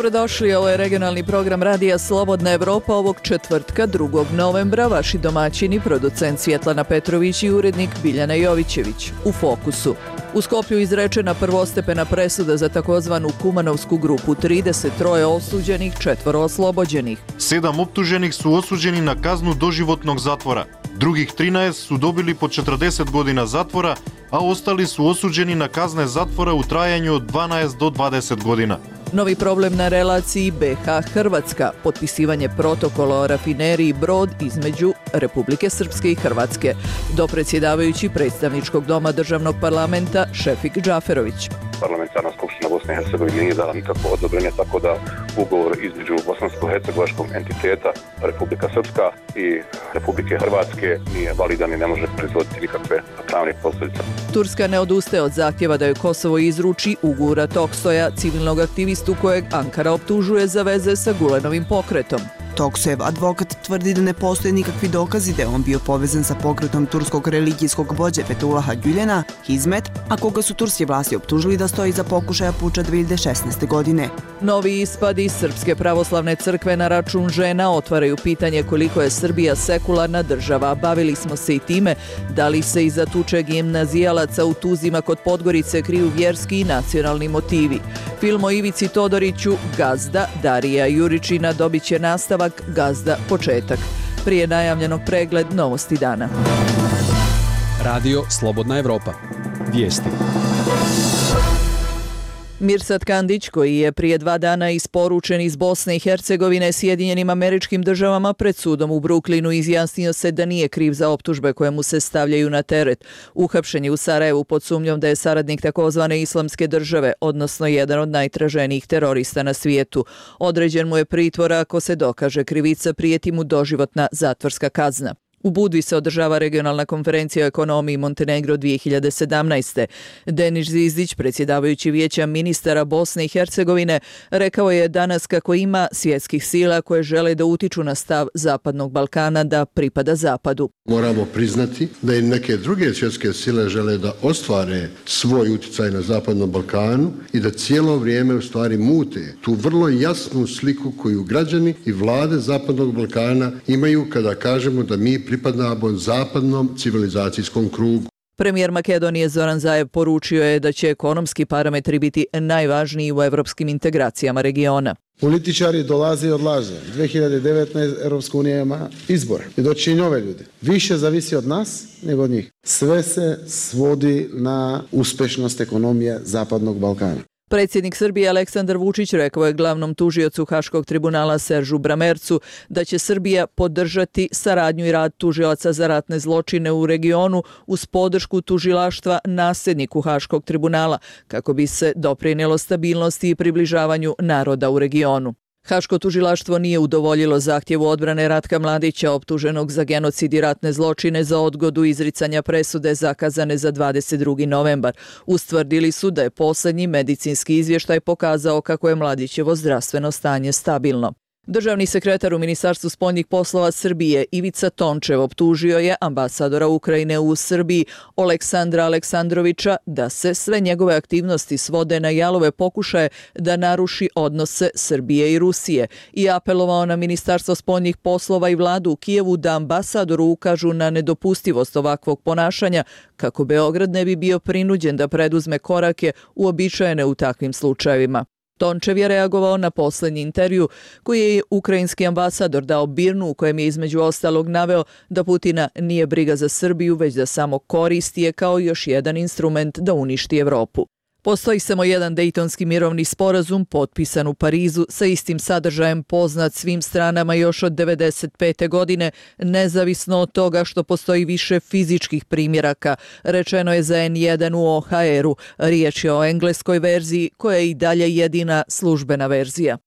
Dobrodošli, ovo je regionalni program Radija Slobodna Evropa ovog četvrtka 2. novembra. Vaši domaćini, producent Svjetlana Petrović i urednik Biljana Jovićević. U fokusu. U Skoplju izrečena prvostepena presuda za takozvanu Kumanovsku grupu, 33 osuđenih, 4 oslobođenih. 7 optuženih su osuđeni na kaznu doživotnog zatvora. Drugih 13 su dobili po 40 godina zatvora, a ostali su osuđeni na kazne zatvora u trajanju od 12 do 20 godina. Novi problem na relaciji BiH-Hrvatska, potpisivanje protokola o rafineriji Brod između Republike Srpske i Hrvatske. Dopredsjedavajući predstavničkog doma državnog parlamenta Šefik Džaferović. Parlamentarna skupština Bosne i Hercegovine nije dala nikakvo odobrenje, tako da ugovor između bosansko-hercegovačkog entiteta Republika Srpska i Republike Hrvatske nije validan i ne može proizvoditi nikakve pravne posljedice. Turska ne odustaje od zahtjeva da joj Kosovo izruči Ugura Toksoja, civilnog aktivistu kojeg Ankara optužuje za veze sa Gulenovim pokretom. Toksojev advokat tvrdi da ne postoje nikakvi dokazi da je on bio povezan sa pokretom turskog religijskog vođe Fethullaha Gülena, Hizmet, a koga su turske vlasti optužili da stoji za pokušaja puča 2016. godine. Novi ispadi Srpske pravoslavne crkve na račun žena otvaraju pitanje koliko je Srbija sekularna država. Bavili smo se i time da li se iza tuče gimnazijalaca u Tuzima kod Podgorice kriju vjerski i nacionalni motivi. Film o Ivici Todoriću, Gazda, Darija Juričina dobit će nastavak Gazda početak. Prije najavljenog pregled novosti dana. Radio Slobodna Evropa. Vijesti. Mirsad Kandić, koji je prije 2 dana isporučen iz Bosne i Hercegovine Sjedinjenim Američkim Državama pred sudom u Brooklynu, izjasnio se da nije kriv za optužbe koje mu se stavljaju na teret. Uhapšen je u Sarajevu pod sumnjom da je saradnik takozvane Islamske države, odnosno jedan od najtraženijih terorista na svijetu. Određen mu je pritvor, ako se dokaže krivica, prijeti mu doživotna zatvorska kazna. U Budvi se održava regionalna konferencija o ekonomiji Montenegro 2017. Denis Zvizdić, predsjedavajući Vijeća ministara Bosne i Hercegovine, rekao je danas kako ima svjetskih sila koje žele da utiču na stav Zapadnog Balkana da pripada Zapadu. Moramo priznati da i neke druge svjetske sile žele da ostvare svoj utjecaj na Zapadnom Balkanu i da cijelo vrijeme u stvari mute tu vrlo jasnu sliku koju građani i vlade Zapadnog Balkana imaju kada kažemo da mi pripadamo zapadnom civilizacijskom krugu. Premijer Makedonije Zoran Zaev poručio je da će ekonomski parametri biti najvažniji u evropskim integracijama regiona. Političari dolaze i odlaze. 2019. Europska unija ima izbor i doći i nove ljude. Više zavisi od nas nego od njih. Sve se svodi na uspješnost ekonomije Zapadnog Balkana. Predsjednik Srbije Aleksandar Vučić rekao je glavnom tužiocu Haškog tribunala Seržu Bramercu da će Srbija podržati saradnju i rad tužilaca za ratne zločine u regionu uz podršku tužilaštva nasljedniku Haškog tribunala kako bi se doprinijelo stabilnosti i približavanju naroda u regionu. Haško tužilaštvo nije udovoljilo zahtjevu odbrane Ratka Mladića, optuženog za genocid i ratne zločine, za odgodu izricanja presude zakazane za 22. novembar. Ustvrdili su da je posljednji medicinski izvještaj pokazao kako je Mladićevo zdravstveno stanje stabilno. Državni sekretar u Ministarstvu spoljnih poslova Srbije Ivica Tončev optužio je ambasadora Ukrajine u Srbiji Oleksandra Aleksandrovića da se sve njegove aktivnosti svode na jalove pokušaje da naruši odnose Srbije i Rusije i apelovao na Ministarstvo spoljnih poslova i vladu u Kijevu da ambasadoru ukažu na nedopustivost ovakvog ponašanja kako Beograd ne bi bio prinuđen da preduzme korake uobičajene u takvim slučajevima. Tončev je reagovao na posljednji intervju koji je ukrajinski ambasador dao BIRN-u, u kojem je između ostalog naveo da Putina nije briga za Srbiju, već da samo koristi je kao još jedan instrument da uništi Evropu. Postoji samo jedan Dejtonski mirovni sporazum potpisan u Parizu sa istim sadržajem poznat svim stranama još od 1995. godine, nezavisno od toga što postoji više fizičkih primjeraka, rečeno je za N1 u OHR-u. Riječ je o engleskoj verziji koja je i dalje jedina službena verzija.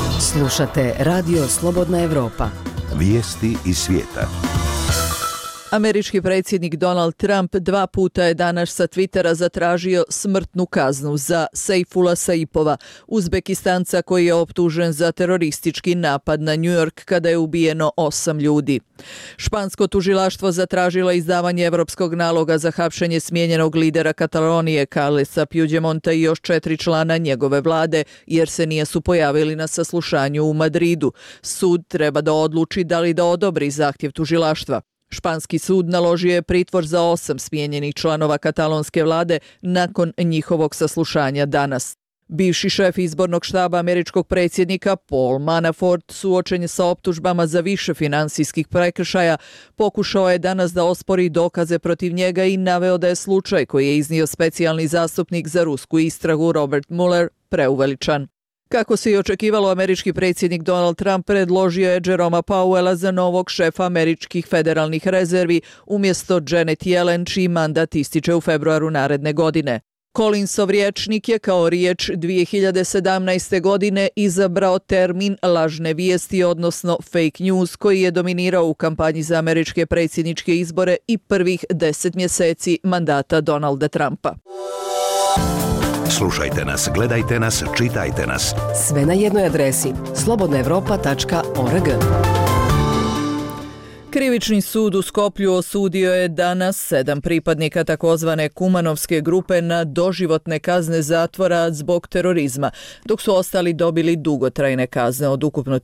Slušate Radio Slobodna Evropa. Vijesti iz svijeta. Američki predsjednik Donald Trump 2 puta je danas sa Twittera zatražio smrtnu kaznu za Sejfula Saipova, Uzbekistanca koji je optužen za teroristički napad na New York kada je ubijeno 8 ljudi. Špansko tužilaštvo zatražilo izdavanje evropskog naloga za hapšenje smijenjenog lidera Katalonije Carlesa Puigdemonta i još 4 člana njegove vlade, jer se nisu pojavili na saslušanju u Madridu. Sud treba da odluči da li da odobri zahtjev tužilaštva. Španski sud naložio je pritvor za 8 smijenjenih članova katalonske vlade nakon njihovog saslušanja danas. Bivši šef izbornog štaba američkog predsjednika Paul Manafort, suočen je sa optužbama za više finansijskih prekršaja, pokušao je danas da ospori dokaze protiv njega i naveo da je slučaj koji je iznio specijalni zastupnik za rusku istragu Robert Mueller preuveličan. Kako se i očekivalo, američki predsjednik Donald Trump predložio je Jeroma Powella za novog šefa američkih federalnih rezervi umjesto Janet Yellen, čiji mandat ističe u februaru naredne godine. Collinsov rječnik je kao riječ 2017. godine izabrao termin lažne vijesti, odnosno fake news, koji je dominirao u kampanji za američke predsjedničke izbore i prvih 10 mjeseci mandata Donalda Trumpa. Slušajte nas, gledajte nas, čitajte nas. Sve na jednoj adresi slobodnaevropa.org. Krivični sud u Skoplju osudio je danas 7 pripadnika takozvane Kumanovske grupe na doživotne kazne zatvora zbog terorizma, dok su ostali dobili dugotrajne kazne. Od ukupno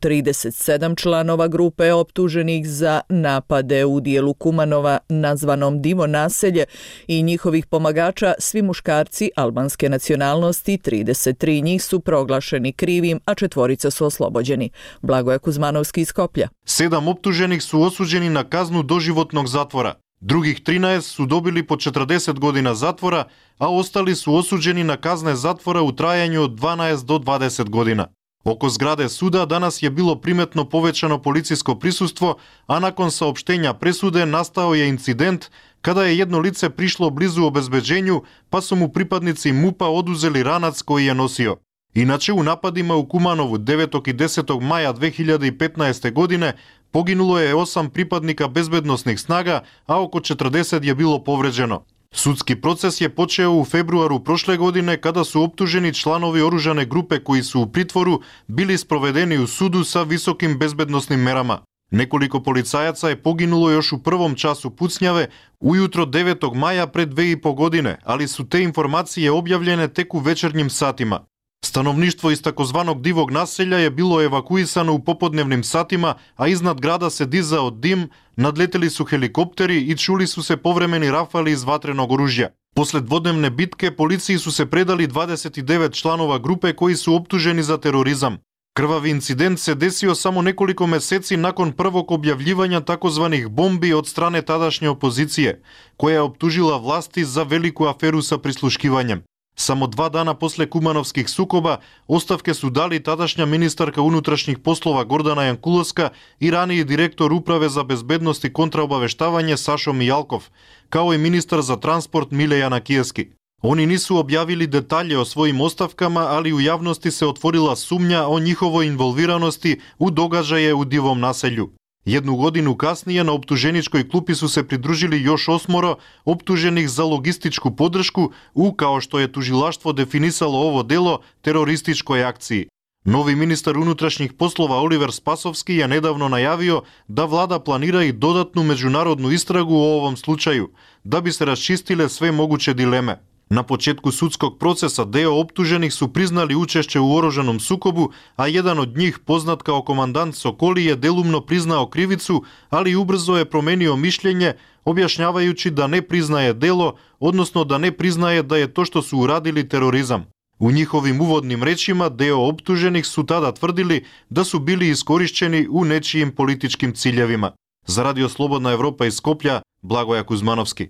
37 članova grupe optuženih za napade u dijelu Kumanova nazvanom Divo naselje i njihovih pomagača, svi muškarci albanske nacionalnosti, 33 njih su proglašeni krivim, a 4 su oslobođeni. Blagoje Kuzmanovski iz Skoplja. 7 optuženih su osuđeni na kaznu doživotnog zatvora. Drugih 13 su dobili po 40 godina zatvora, a ostali su osuđeni na kazne zatvora u trajanju od 12 do 20 godina. Oko zgrade suda danas je bilo primetno povećano policijsko prisustvo, a nakon saopštenja presude nastao je incident kada je jedno lice prišlo blizu obezbeđenju, pa su mu pripadnici MUP-a oduzeli ranac koji je nosio. Inače, u napadima u Kumanovu 9. i 10. maja 2015. godine poginulo je 8 pripadnika bezbednosnih snaga, a oko 40 je bilo povređeno. Sudski proces je počeo u februaru prošle godine kada su optuženi članovi oružane grupe koji su u pritvoru bili sprovedeni u sudu sa visokim bezbednosnim merama. Nekoliko policajaca je poginulo još u prvom času pucnjave ujutro 9. maja pred 2,5 godine, ali su te informacije objavljene tek u večernjim satima. Stanovništvo iz takozvanog Divog naselja je bilo evakuisano u popodnevnim satima, a iznad grada se dizao dim, nadleteli su helikopteri i čuli su se povremeni rafali iz vatrenog oružja. Posle dvodnevne bitke policiji su se predali 29 članova grupe koji su optuženi za terorizam. Krvavi incident se desio samo nekoliko meseci nakon prvog objavljivanja takozvanih bombi od strane tadašnje opozicije, koja je optužila vlasti za veliku aferu sa prisluškivanjem. Samo 2 dana posle kumanovskih sukoba ostavke su dali tadašnja ministarka unutrašnjih poslova Gordana Jankulovska i raniji direktor Uprave za bezbednost i kontraobaveštavanje Sašo Mijalkov, kao i ministar za transport Mile Janakijevski. Oni nisu objavili detalje o svojim ostavkama, ali u javnosti se otvorila sumnja o njihovoj involviranosti u događaje u Divom naselju. 1 godinu kasnije na optuženičkoj klupi su se pridružili još 8 optuženih za logističku podršku u, kao što je tužilaštvo definisalo ovo delo, terorističkoj akciji. Novi ministar unutrašnjih poslova Oliver Spasovski je nedavno najavio da vlada planira i dodatnu međunarodnu istragu o ovom slučaju, da bi se raščistile sve moguće dileme. Na početku sudskog procesa deo optuženih su priznali učešće u oružanom sukobu, a jedan od njih, poznat kao komandant Sokoli, je delumno priznao krivicu, ali ubrzo je promenio mišljenje, objašnjavajući da ne priznaje delo, odnosno da ne priznaje da je to što su uradili terorizam. U njihovim uvodnim rečima deo optuženih su tada tvrdili da su bili iskorišćeni u nečijim političkim ciljevima. Za Radio Slobodna Evropa iz Skoplja, Blagoje Kuzmanovski.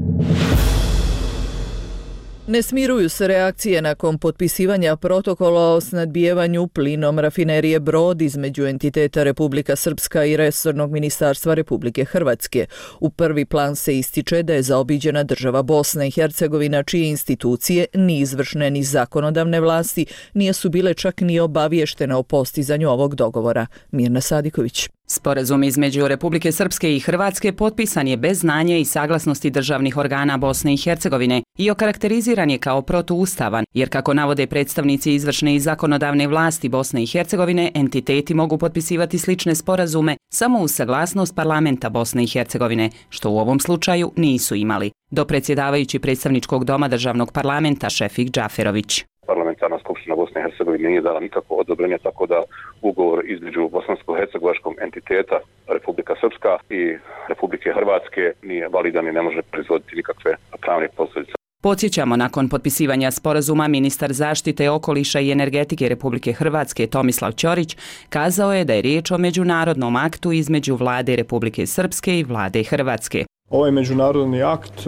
Ne smiruju se reakcije nakon potpisivanja protokola o snadbijevanju plinom rafinerije Brod između entiteta Republika Srpska i resornog ministarstva Republike Hrvatske. U prvi plan se ističe da je zaobiđena država Bosna i Hercegovina, čije institucije, ni izvršne ni zakonodavne vlasti, nisu bile čak ni obaviještene o postizanju ovog dogovora. Mirna Sadiković. Sporazum između Republike Srpske i Hrvatske potpisan je bez znanja i saglasnosti državnih organa Bosne i Hercegovine i okarakteriziran je kao protuustavan, jer kako navode predstavnici izvršne i zakonodavne vlasti Bosne i Hercegovine, entiteti mogu potpisivati slične sporazume samo uz saglasnost parlamenta Bosne i Hercegovine, što u ovom slučaju nisu imali. Dopredsjedavajući predstavničkog doma državnog parlamenta Šefik Džaferović. Parlamentarna skupština Bosne i Hercegovine nije dala nikakvo odobrenje, tako da ugovor između bosansko-hercegovačkog entiteta Republika Srpska i Republike Hrvatske nije validan i ne može proizvoditi nikakve pravne posljedice. Podsjećamo, nakon potpisivanja sporazuma, ministar zaštite okoliša i energetike Republike Hrvatske Tomislav Ćorić kazao je da je riječ o međunarodnom aktu između vlade Republike Srpske i vlade Hrvatske. Ovaj međunarodni akt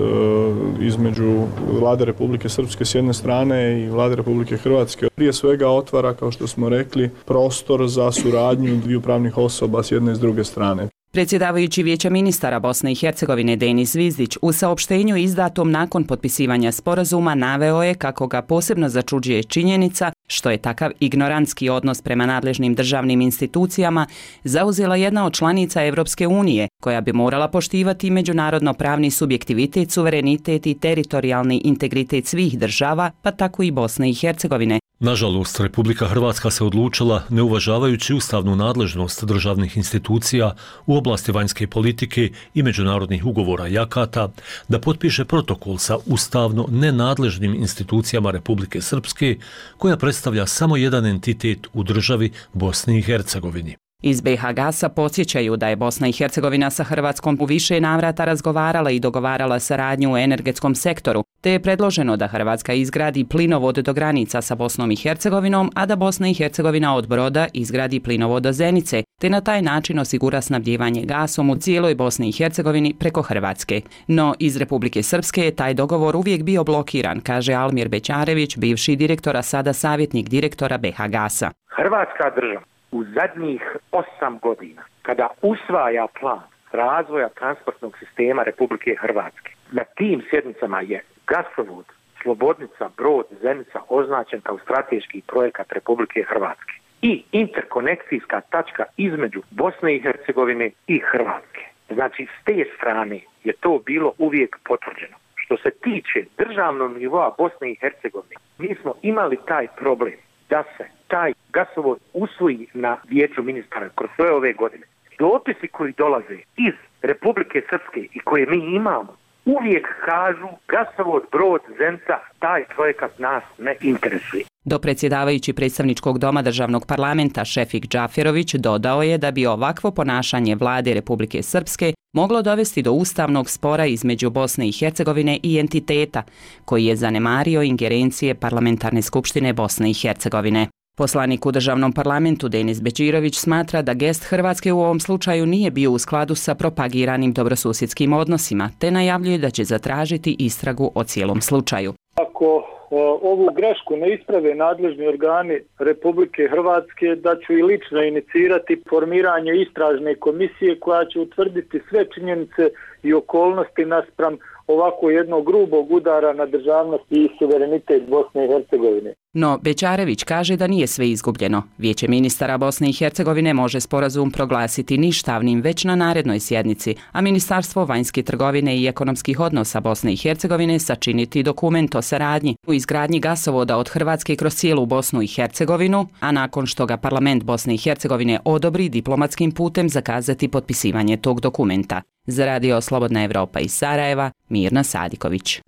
između vlade Republike Srpske s jedne strane i vlade Republike Hrvatske prije svega otvara, kao što smo rekli, prostor za suradnju dviju pravnih osoba s jedne i s druge strane. Predsjedavajući Vijeća ministara Bosne i Hercegovine Denis Zvizdić u saopštenju izdatom nakon potpisivanja sporazuma naveo je kako ga posebno začuđuje činjenica što je takav ignorantski odnos prema nadležnim državnim institucijama zauzela jedna od članica Evropske unije, koja bi morala poštivati međunarodno pravni subjektivitet, suverenitet i teritorijalni integritet svih država, pa tako i Bosne i Hercegovine. Nažalost, Republika Hrvatska se odlučila, ne uvažavajući ustavnu nadležnost državnih institucija u oblasti vanjske politike i međunarodnih ugovora i akata, da potpiše protokol sa ustavno nenadležnim institucijama Republike Srpske, koja predstavlja samo jedan entitet u državi Bosni i Hercegovini. Iz BiH Gasa podsjećaju da je Bosna i Hercegovina sa Hrvatskom u više navrata razgovarala i dogovarala saradnju u energetskom sektoru, te je predloženo da Hrvatska izgradi plinovod do granica sa Bosnom i Hercegovinom, a da Bosna i Hercegovina od Broda izgradi plinovod do Zenice, te na taj način osigura snabdijevanje gasom u cijeloj Bosni i Hercegovini preko Hrvatske. No, iz Republike Srpske je taj dogovor uvijek bio blokiran, kaže Almir Bećarević, bivši direktor, a sada savjetnik direktora BiH Gasa. Hrvatska država u zadnjih 8 godina, kada usvaja plan razvoja transportnog sistema Republike Hrvatske, na tim sjednicama je gasovod Slobodnica, Brod, Zenica označen kao strateški projekat Republike Hrvatske i interkonekcijska tačka između Bosne i Hercegovine i Hrvatske. Znači, s te strane je to bilo uvijek potvrđeno. Što se tiče državnog nivoa Bosne i Hercegovine, mi smo imali taj problem da se taj gasovod usvoji na Vijeću ministara kroz sve ove godine. Dopisi koji dolaze iz Republike Srpske i koje mi imamo uvijek kažu gasovod Brod, Zenica, taj projekat nas ne interesuje. Dopredsjedavajući predstavničkog doma državnog parlamenta Šefik Džaferović dodao je da bi ovakvo ponašanje vlade Republike Srpske moglo dovesti do ustavnog spora između Bosne i Hercegovine i entiteta, koji je zanemario ingerencije Parlamentarne skupštine Bosne i Hercegovine. Poslanik u državnom parlamentu Denis Bećirović smatra da gest Hrvatske u ovom slučaju nije bio u skladu sa propagiranim dobrosusjedskim odnosima, te najavljuje da će zatražiti istragu o cijelom slučaju. Ako ovu grešku ne isprave nadležni organi Republike Hrvatske, da ću i lično inicirati formiranje istražne komisije koja će utvrditi sve činjenice i okolnosti naspram ovako jednog grubog udara na državnost i suverenitet Bosne i Hercegovine. No, Bećarević kaže da nije sve izgubljeno. Vijeće ministara Bosne i Hercegovine može sporazum proglasiti ništavnim već na narednoj sjednici, a Ministarstvo vanjske trgovine i ekonomskih odnosa Bosne i Hercegovine sačiniti dokument o saradnji u izgradnji gasovoda od Hrvatske kroz cijelu Bosnu i Hercegovinu, a nakon što ga parlament Bosne i Hercegovine odobri, diplomatskim putem zakazati potpisivanje tog dokumenta. Za Radio Slobodna Evropa iz Sarajeva, Mirna Sadiković.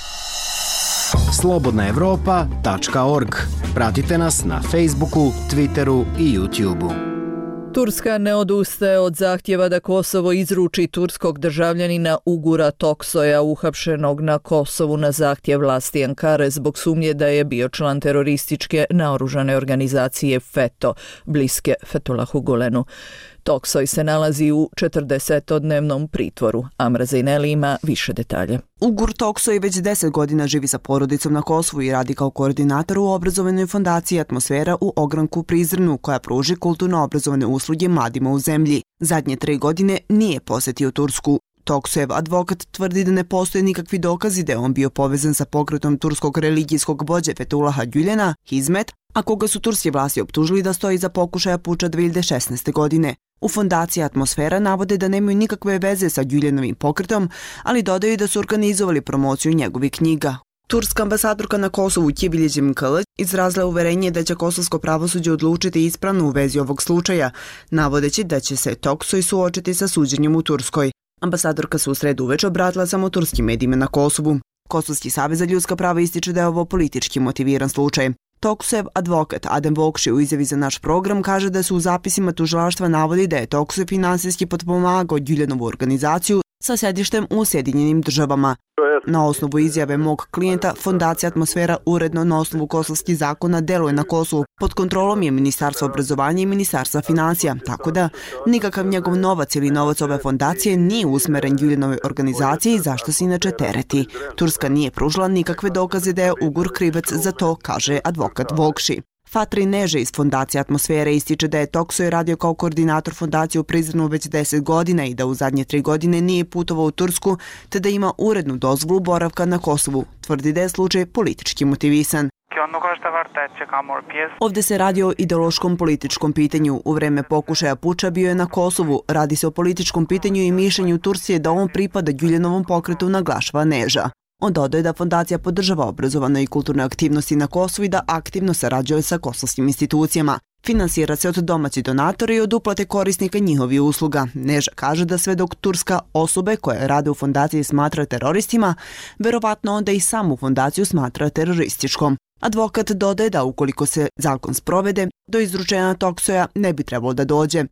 slobodnaevropa.org. Pratite nas na Facebooku, Twitteru i YouTubeu. Turska ne odustaje od zahtjeva da Kosovo izruči turskog državljanina Ugura Toksoja, uhapšenog na Kosovu na zahtjev vlasti Ankare zbog sumnje da je bio član terorističke naoružane organizacije FETO, bliske Fethulahu Gulenu. Toksoj se nalazi u 40-dnevnom pritvoru. Amra Zejneli ima više detalje. Ugur Toksoj već 10 godina živi sa porodicom na Kosovu i radi kao koordinator u obrazovanoj fondaciji Atmosfera u ogranku Prizrenu, koja pruži kulturno-obrazovane usluge mladima u zemlji. Zadnje 3 godine nije posjetio Tursku. Toksojev advokat tvrdi da ne postoje nikakvi dokazi da je on bio povezan sa pokretom turskog religijskog vođe Fethulaha Gülena, Hizmet, a koga su turske vlasti optužili da stoji za pokušaja puča 2016. godine. U fondaciji Atmosfera navode da nemaju nikakve veze sa Güllenovim pokretom, ali dodaju da su organizovali promociju njegovih knjiga. Turska ambasadorka na Kosovu Kibiljeđim Kılıç izrazila uverenje da će kosovsko pravosuđe odlučiti ispravno u vezi ovog slučaja, navodeći da će se Toksoy suočiti sa suđenjem u Turskoj. Ambasadorka se u sredu uveče obratila samo turskim medijima na Kosovu. Kosovski savez za ljudska prava ističe da je ovo politički motiviran slučaj. Toksojev advokat Adem Vokši u izjavi za naš program kaže da su u zapisima tužilaštva navodi da je Toksoy finansijski potpomagao Güllenovu organizaciju sa sedištem u Sjedinjenim Državama. Na osnovu izjave mog klijenta, Fondacija Atmosfera uredno na osnovu kosovskih zakona deluje na Kosovu. Pod kontrolom je Ministarstva obrazovanja i Ministarstva financija, tako da nikakav njegov novac ili novac ove fondacije nije usmeren Güllenovoj organizaciji, zašto se inače tereti. Turska nije pružila nikakve dokaze da je Ugur krivac za to, kaže advokat Vokši. Fatri Neže iz Fondacije Atmosfere ističe da je Toksoy radio kao koordinator fondacije u Prizrenu već 10 godina i da u zadnje 3 godine nije putovao u Tursku, te da ima urednu dozvolu boravka na Kosovu. Tvrdi da je slučaj politički motivisan. Ovdje se radi o ideološkom političkom pitanju. U vreme pokušaja puča bio je na Kosovu. Radi se o političkom pitanju i mišljenju Turcije da on pripada Güllenovom pokretu, naglašava Neža. On dodaje da fondacija podržava obrazovane i kulturne aktivnosti na Kosovu i da aktivno sarađuje sa kosovskim institucijama. Finansira se od domaćih donatora i od uplate korisnika njihovih usluga. Neža kaže da sve dok Turska osobe koje rade u fondaciji smatra teroristima, verovatno onda i samu fondaciju smatra terorističkom. Advokat dodaje da ukoliko se zakon sprovede, do izručenja Toksoja ne bi trebalo da dođe.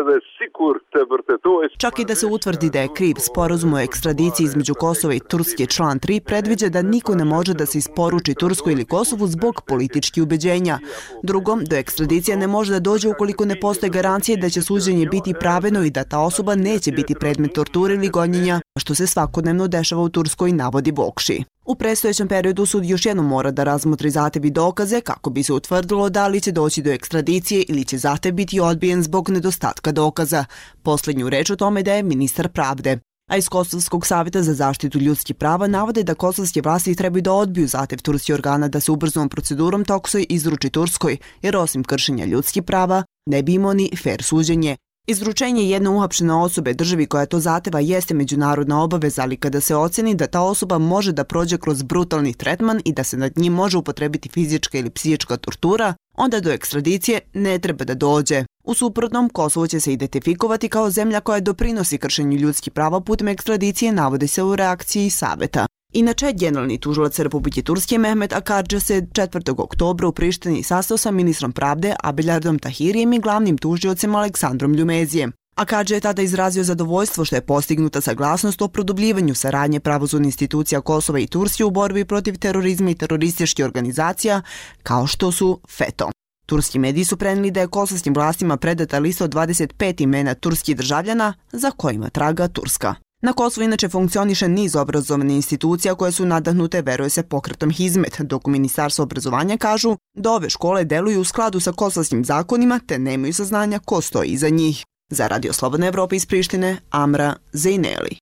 Čak i da se utvrdi da je kriv, sporazum o ekstradiciji između Kosova i Turske član 3 predviđa da niko ne može da se isporuči Tursku ili Kosovu zbog političkih ubeđenja. Drugom, do ekstradicije ne može da dođe ukoliko ne postoje garancije da će suđenje biti pravedno i da ta osoba neće biti predmet torture ili gonjenja, što se svakodnevno dešava u Turskoj, navodi Vokši. U predstojećem periodu sud još jednom mora da razmotri zahtev i dokaze kako bi se utvrdilo da li će doći do ekstradicije ili će zahtev biti odbijen zbog nedostatka dokaza. Poslednju reč o tome daje ministar pravde. A iz Kosovskog savjeta za zaštitu ljudskih prava navode da kosovske vlasti trebaju da odbiju zahtev turskih organa da se ubrzom procedurom Toksoy izruči Turskoj, jer osim kršenja ljudskih prava ne bi imao ni fer suđenje. Izručenje jedne uhapšene osobe državi koja to zahteva jeste međunarodna obaveza, ali kada se oceni da ta osoba može da prođe kroz brutalni tretman i da se nad njim može upotrebiti fizička ili psihička tortura, onda do ekstradicije ne treba da dođe. U suprotnom, Kosovo će se identifikovati kao zemlja koja doprinosi kršenju ljudskih prava putem ekstradicije, navodi se u reakciji Saveta. Inače, generalni tužilac Republike Turske Mehmet Akadže se 4. oktobra u Prištini sastao sa ministrom pravde Abelardom Tahirijem i glavnim tužiocem Aleksandrom Ljumezijem. Akadže je tada izrazio zadovoljstvo što je postignuta saglasnost o produbljivanju saradnje pravosudnih institucija Kosova i Turske u borbi protiv terorizma i terorističkih organizacija, kao što su FETO. Turski mediji su prenijeli da je kosovskim vlastima predata lista od 25 imena turskih državljana za kojima traga Turska. Na Kosovu inače funkcioniše niz obrazovnih institucija koje su nadahnute, veruje se, pokretom Hizmet, dok u Ministarstvu obrazovanja kažu da ove škole deluju u skladu sa kosovskim zakonima te nemaju saznanja ko stoji iza njih. Za Radio Slobodna Evropa iz Prištine, Amra Zejneli.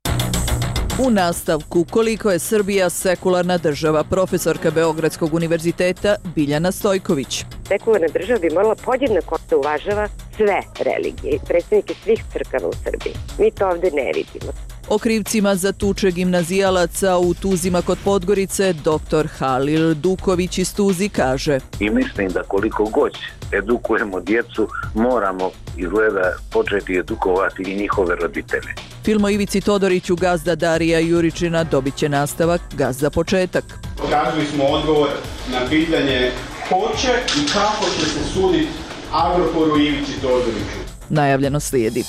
U nastavku, koliko je Srbija sekularna država, profesorka Beogradskog univerziteta Biljana Stojković. Sekularna država bi morala podjednako da uvažava sve religije, predstavnike svih crkava u Srbiji. Mi to ovde ne vidimo. O krivcima za tuče gimnazijalaca u Tuzima kod Podgorice dr. Halil Duković iz Tuzi kaže: I mislim da koliko god edukujemo djecu, moramo izgleda početi edukovati i njihove roditelje. Film o Ivici Todoriću gazda Darija Juričina dobit će nastavak Gazda početak. Tražili smo odgovor na pitanje ko će i kako će se suditi Agrokoru i Ivici Todoriću. Najavljeno slijedi.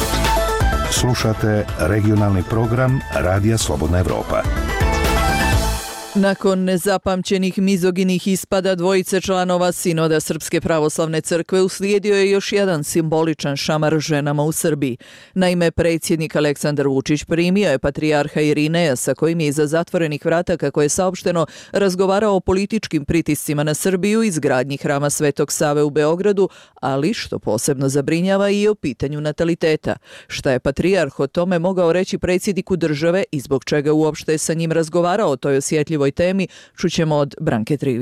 Slušate regionalni program Radija Slobodna Evropa. Nakon nezapamćenih mizoginih ispada dvojice članova Sinoda Srpske pravoslavne crkve uslijedio je još jedan simboličan šamar ženama u Srbiji. Naime, predsjednik Aleksandar Vučić primio je patrijarha Irineja sa kojim je iza zatvorenih vrata, kako je saopšteno, razgovarao o političkim pritiscima na Srbiju, izgradnji hrama Svetog Save u Beogradu, ali što posebno zabrinjava i o pitanju nataliteta. Šta je patrijarh o tome mogao reći predsjedniku države i zbog čega uopšte sa njim razgovarao o toj osjetljivoj temi, čućemo od Branke Trivić.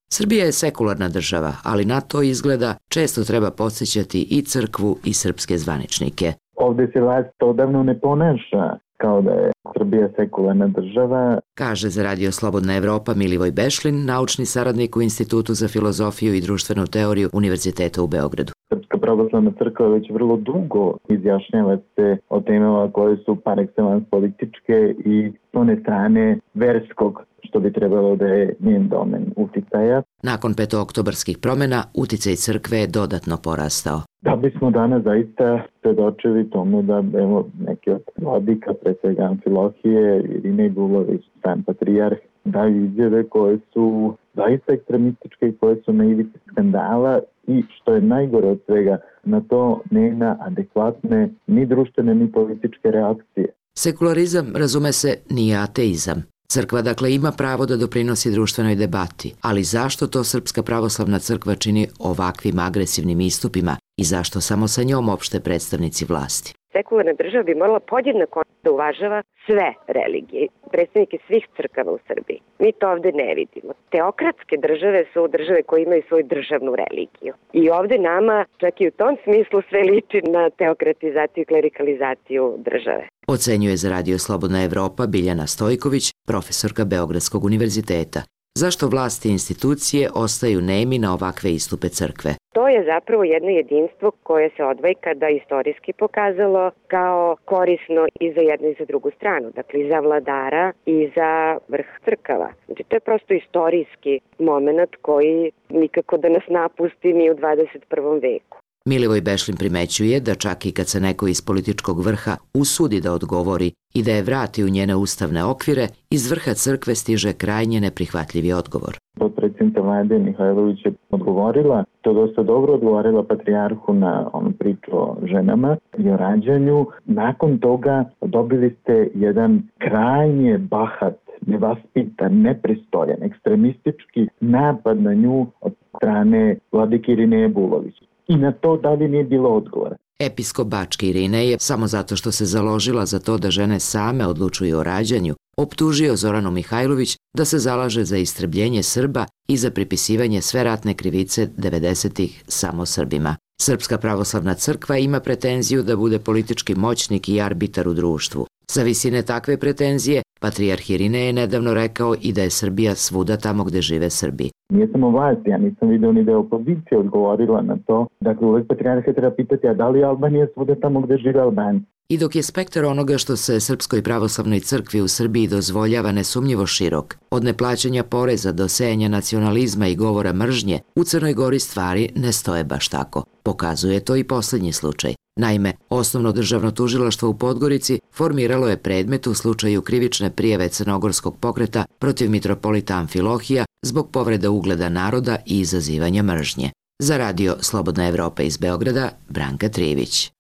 Srbija je sekularna država, ali na to izgleda često treba podsjećati i crkvu i srpske zvaničnike. Ovde se vlast odavno ne ponaša kao da je Srbija sekularna država, kaže za Radio Slobodna Evropa Milivoj Bešlin, naučni saradnik u Institutu za filozofiju i društvenu teoriju Univerziteta u Beogradu. Srpska pravoslavna crkva već vrlo dugo izjašnjava se o temama koje su par excellence političke i s one strane verskog, što bi trebalo da je njen domen uticaja. Nakon petooktobarskih promjena, uticaj crkve je dodatno porastao. Da bismo danas zaista svedočili tomu da neki od vladika, pre svega Amfilohije, Irine Gulović, sam patrijarh, daju izjave koje su zaista ekstremističke i koje su na ivici skandala i što je najgore od svega, na to nema adekvatne ni društvene ni političke reakcije. Sekularizam, razume se, nije ateizam. Crkva dakle ima pravo da doprinosi društvenoj debati, ali zašto to Srpska pravoslavna crkva čini ovakvim agresivnim istupima i zašto samo sa njom opšte predstavnici vlasti? Sekularna država bi morala podjednako da uvažava sve religije, predstavnike svih crkava u Srbiji. Mi to ovde ne vidimo. Teokratske države su države koje imaju svoju državnu religiju. I ovde nama, čak i u tom smislu, sve liči na teokratizaciju i klerikalizaciju države. Ocenjuje za Radio Slobodna Evropa Biljana Stojković, profesorka Beogradskog univerziteta. Zašto vlasti i institucije ostaju nemi na ovakve istupe crkve? To je zapravo jedno jedinstvo koje se odvojkada istorijski pokazalo kao korisno i za jednu i za drugu stranu, dakle i za vladara i za vrh crkava. Znači to je prosto istorijski moment koji nikako da nas napusti ni u 21. veku. Milivoj Bešlin primećuje da čak i kad se neko iz političkog vrha usudi da odgovori i da je vrati u njene ustavne okvire, iz vrha crkve stiže krajnje neprihvatljivi odgovor. Potpredsjednica vlade Mihajlović je odgovorila, to dosta dobro odgovorila patrijarhu na onu priču o ženama i o rađanju. Nakon toga dobili ste jedan krajnje bahat, nevaspitan, nepristojan, ekstremistički napad na nju od strane vladike Irine Bulović. I na to dalje nije bilo odgovora. Episkop Bačke Irine je, samo zato što se založila za to da žene same odlučuju o rađanju, optužio Zoranu Mihajlović da se zalaže za istrebljenje Srba i za pripisivanje sve ratne krivice 90-ih samo Srbima. Srpska pravoslavna crkva ima pretenziju da bude politički moćnik i arbitar u društvu. Sa visine takve pretenzije, patrijarh Irine je nedavno rekao i da je Srbija svuda tamo gde žive Srbi. Nije samo vlast, ja nisam vidio ni da je opozicija odgovorila na to. Dakle, uvek patrijarha treba pitati, a da li je Albanija svuda tamo gde žive Albanci? I dok je spektar onoga što se Srpskoj pravoslavnoj crkvi u Srbiji dozvoljava nesumnjivo širok, od neplaćanja poreza do sejanja nacionalizma i govora mržnje, u Crnoj Gori stvari ne stoje baš tako. Pokazuje to i posljednji slučaj. Naime, Osnovno državno tužilaštvo u Podgorici formiralo je predmet u slučaju krivične prijave crnogorskog pokreta protiv mitropolita Amfilohija zbog povreda ugleda naroda i izazivanja mržnje. Za Radio Slobodna Evropa iz Beograda, Branka Trivić.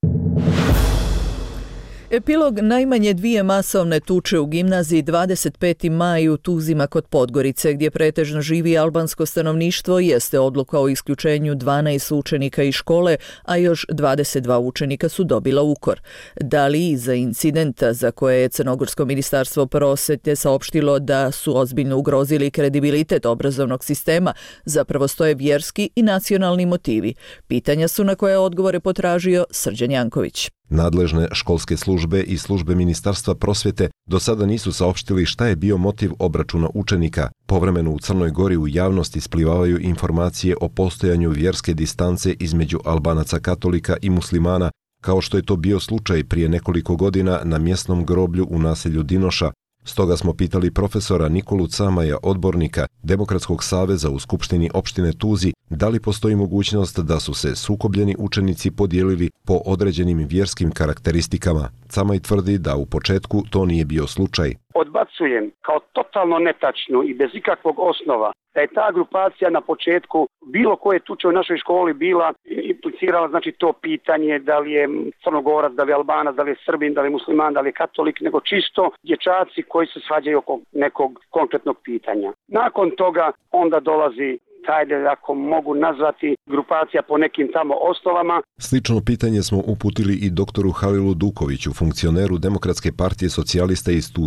Epilog najmanje 2 masovne tuče u gimnaziji 25. maj u Tuzima kod Podgorice, gdje pretežno živi albansko stanovništvo, jeste odluka o isključenju 12 učenika iz škole, a još 22 učenika su dobila ukor. Da li iza incidenta za koje je Crnogorsko ministarstvo prosvete saopštilo da su ozbiljno ugrozili kredibilitet obrazovnog sistema, zapravo stoje vjerski i nacionalni motivi? Pitanja su na koje odgovore potražio Srđan Janković. Nadležne školske službe i službe Ministarstva prosvete do sada nisu saopštili šta je bio motiv obračuna učenika. Povremeno u Crnoj Gori u javnosti isplivavaju informacije o postojanju vjerske distance između Albanaca katolika i muslimana, kao što je to bio slučaj prije nekoliko godina na mjesnom groblju u naselju Dinoša. Stoga smo pitali profesora Nikolu Camaja, odbornika Demokratskog saveza u Skupštini opštine Tuzi, da li postoji mogućnost da su se sukobljeni učenici podijelili po određenim vjerskim karakteristikama. Camaj tvrdi da u početku to nije bio slučaj. Odbacujem kao totalno netačnu i bez ikakvog osnova da je ta grupacija na početku bilo koje tuče u našoj školi bila implicirala znači to pitanje da li je Crnogorac, da li je Albanac, da li je Srbin, da li je musliman, da li je katolik, nego čisto dječaci koji se svađaju oko nekog konkretnog pitanja. Nakon toga onda dolazi tajde, ako mogu nazvati, grupacija po nekim tamo osnovama. Slično pitanje smo uputili i doktoru Halilu Dukoviću, funkcioneru Demokratske partije socijalista iz Tuzi,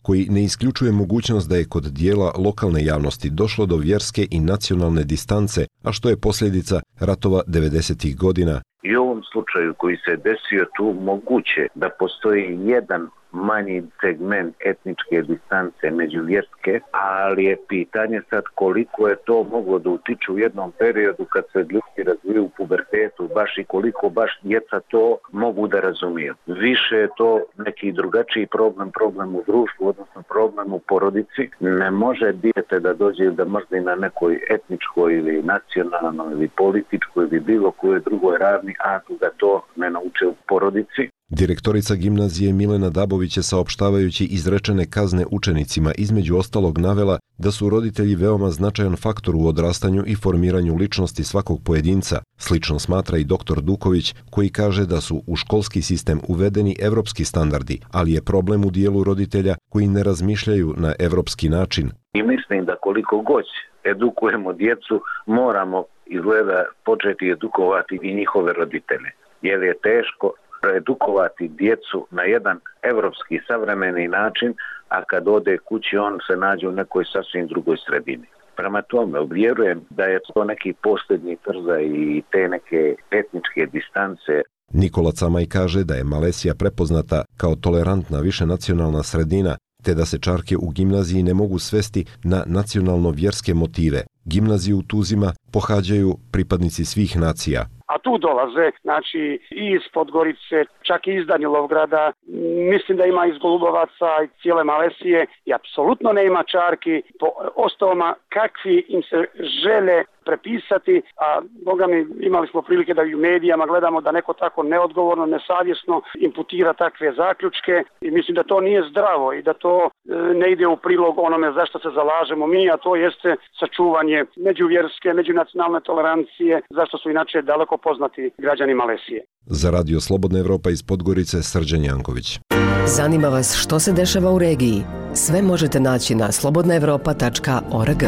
koji ne isključuje mogućnost da je kod dijela lokalne javnosti došlo do vjerske i nacionalne distance, a što je posljedica ratova 90. godina. I u ovom slučaju koji se desio tu moguće da postoji jedan manji segment etničke distance međuvjerske, ali je pitanje sad koliko je to moglo da utiče u jednom periodu kad se ljudi razviju u pubertetu baš i koliko baš djeca to mogu da razumiju. Više je to neki drugačiji problem u društvu, odnosno problem u porodici. Ne može dijete da dođe da mrzi na nekoj etničkoj ili nacionalnoj ili političkoj ili bilo kojoj drugoj ravni, ako ga to ne nauče u porodici. Direktorica gimnazije Milena Dabović je saopštavajući izrečene kazne učenicima između ostalog navela da su roditelji veoma značajan faktor u odrastanju i formiranju ličnosti svakog pojedinca. Slično smatra i dr. Duković, koji kaže da su u školski sistem uvedeni evropski standardi, ali je problem u dijelu roditelja koji ne razmišljaju na evropski način. I mislim da koliko god edukujemo djecu, moramo izgleda početi edukovati i njihove roditelje, jer je teško edukovati djecu na jedan evropski savremeni način, a kad ode kući on se nađe u nekoj sasvim drugoj sredini. Prema tome, vjerujem da je to neki posljednji trzaj i te neke etničke distance. Nikola Camaj kaže da je Malesija prepoznata kao tolerantna višenacionalna sredina, te da se čarke u gimnaziji ne mogu svesti na nacionalno-vjerske motive. Gimnaziju u Tuzima pohađaju pripadnici svih nacija. A tu dolaze, znači, i iz Podgorice, čak i iz Danilovgrada, mislim da ima iz Golubovaca i cijele Malesije i apsolutno ne ima čarki po osnovama kakvi im se žele prepisati, a boga mi imali smo prilike da i u medijama gledamo da neko tako neodgovorno, nesavjesno imputira takve zaključke i mislim da to nije zdravo i da to ne ide u prilog onome zašto se zalažemo mi, a to jeste sačuvanje međuvjerske, međunacionalne tolerancije, zašto su inače daleko poznati građani Malesije. Za Radio Slobodna Evropa iz Podgorice, Srđan Janković. Zanima vas što se dešava u regiji? Sve možete naći na slobodnaevropa.org.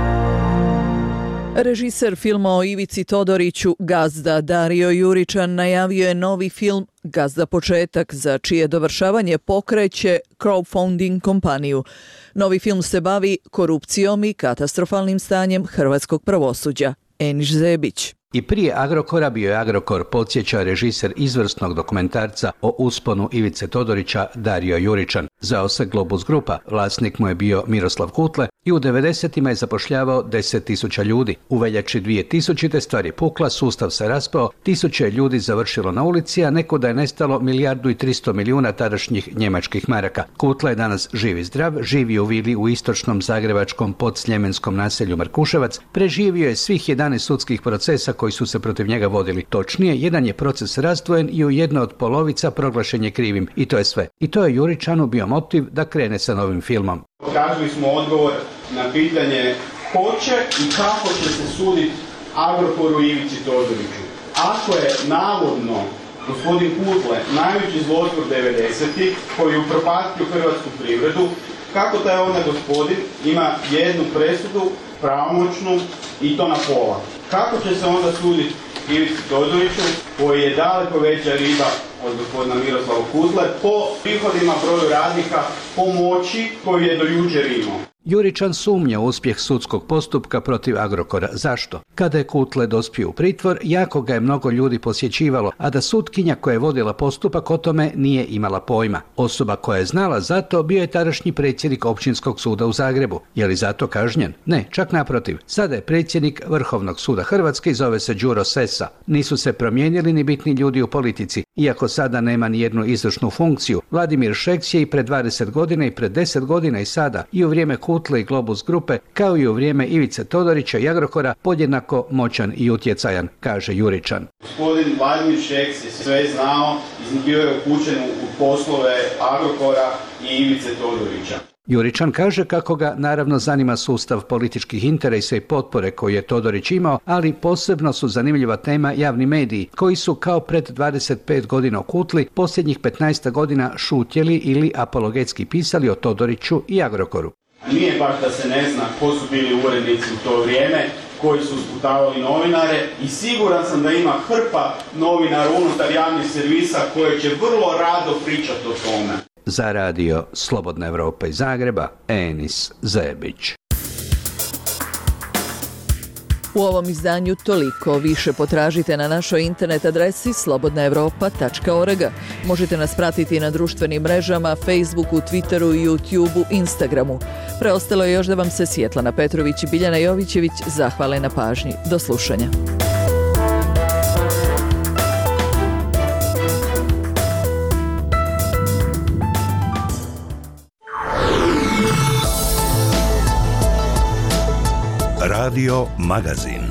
Režiser filma o Ivici Todoriću, gazda Dario Juričan, najavio je novi film Gazda početak, za čije dovršavanje pokreće crowdfunding kompaniju. Novi film se bavi korupcijom i katastrofalnim stanjem hrvatskog pravosuđa. Eniš Zebić. I prije Agrokora bio je Agrokor, podsjeća režiser izvrsnog dokumentarca o usponu Ivice Todorića Dario Juričan. Zvao se Globus Grupa, vlasnik mu je bio Miroslav Kutle i u 90-ima je zapošljavao 10.000 ljudi. U veljači 2000. stvar je pukla, sustav se raspao, tisuće ljudi završilo na ulici, a nekuda je nestalo 1,3 milijarde tadašnjih njemačkih maraka. Kutle je danas živ i zdrav, živi u vili u istočnom zagrebačkom podsljemenskom naselju Markuševac, preživio je svih 11 sudskih procesa koji su se protiv njega vodili. Točnije, jedan je proces razdvojen i u jednoj od polovica proglašen je krivim. I to je sve. I to je Juričanu bio motiv da krene sa novim filmom. Tražili smo odgovor na pitanje ko će i kako će se suditi Agrokoru i Ivici Todoriću. Ako je navodno gospodin Kutle najveći zlotvor 90-ih koji je upropastio hrvatsku privredu, kako taj onda gospodin ima jednu presudu pravomoćnu i to na pola? Kako će se onda suditi Ivici Todoriću, koji je daleko veća riba od gospodina Miroslava Kutle, po prihodima, broju radnika, po moći koju je do jučer imao? Juričan sumnja u uspjeh sudskog postupka protiv Agrokora. Zašto? Kada je Kutle dospio u pritvor, jako ga je mnogo ljudi posjećivalo, a da sutkinja koja je vodila postupak o tome nije imala pojma. Osoba koja je znala za to bio je tadašnji predsjednik Općinskog suda u Zagrebu. Je li zato kažnjen? Ne, čak naprotiv. Sada je predsjednik Vrhovnog suda Hrvatske i zove se Đuro Sessa. Nisu se promijenili ni bitni ljudi u politici. Iako sada nema ni jednu izvršnu funkciju, Vladimir Šeks je i pred 20 godina i pred 10 godina i sada i u vrijeme Kutle i Globus Grupe, kao i u vrijeme Ivice Todorića i Agrokora, podjednako moćan i utjecajan, kaže Juričan. Gospodin Vladimir Šeks je sve znao i bio je upućen u poslove Agrokora i Ivice Todorića. Juričan kaže kako ga naravno zanima sustav političkih interesa i potpore koju je Todorić imao, ali posebno su zanimljiva tema javni mediji, koji su kao pred 25 godina u Kutli posljednjih 15 godina šutjeli ili apologetski pisali o Todoriću i Agrokoru. Nije baš da se ne zna ko su bili urednici u to vrijeme, koji su sputavali novinare i siguran sam da ima hrpa novinara unutar javnih servisa koje će vrlo rado pričati o tome. Za radio Slobodna Evropa iz Zagreba, Enis Zebić. U ovom izdanju toliko. Više potražite na našoj internet adresi slobodnaevropa.org. Možete nas pratiti na društvenim mrežama, Facebooku, Twitteru, YouTubeu, Instagramu. Preostalo je još da vam se Svjetlana Petrović i Biljana Jovićević zahvale na pažnji. Do slušanja. Radio Magazin.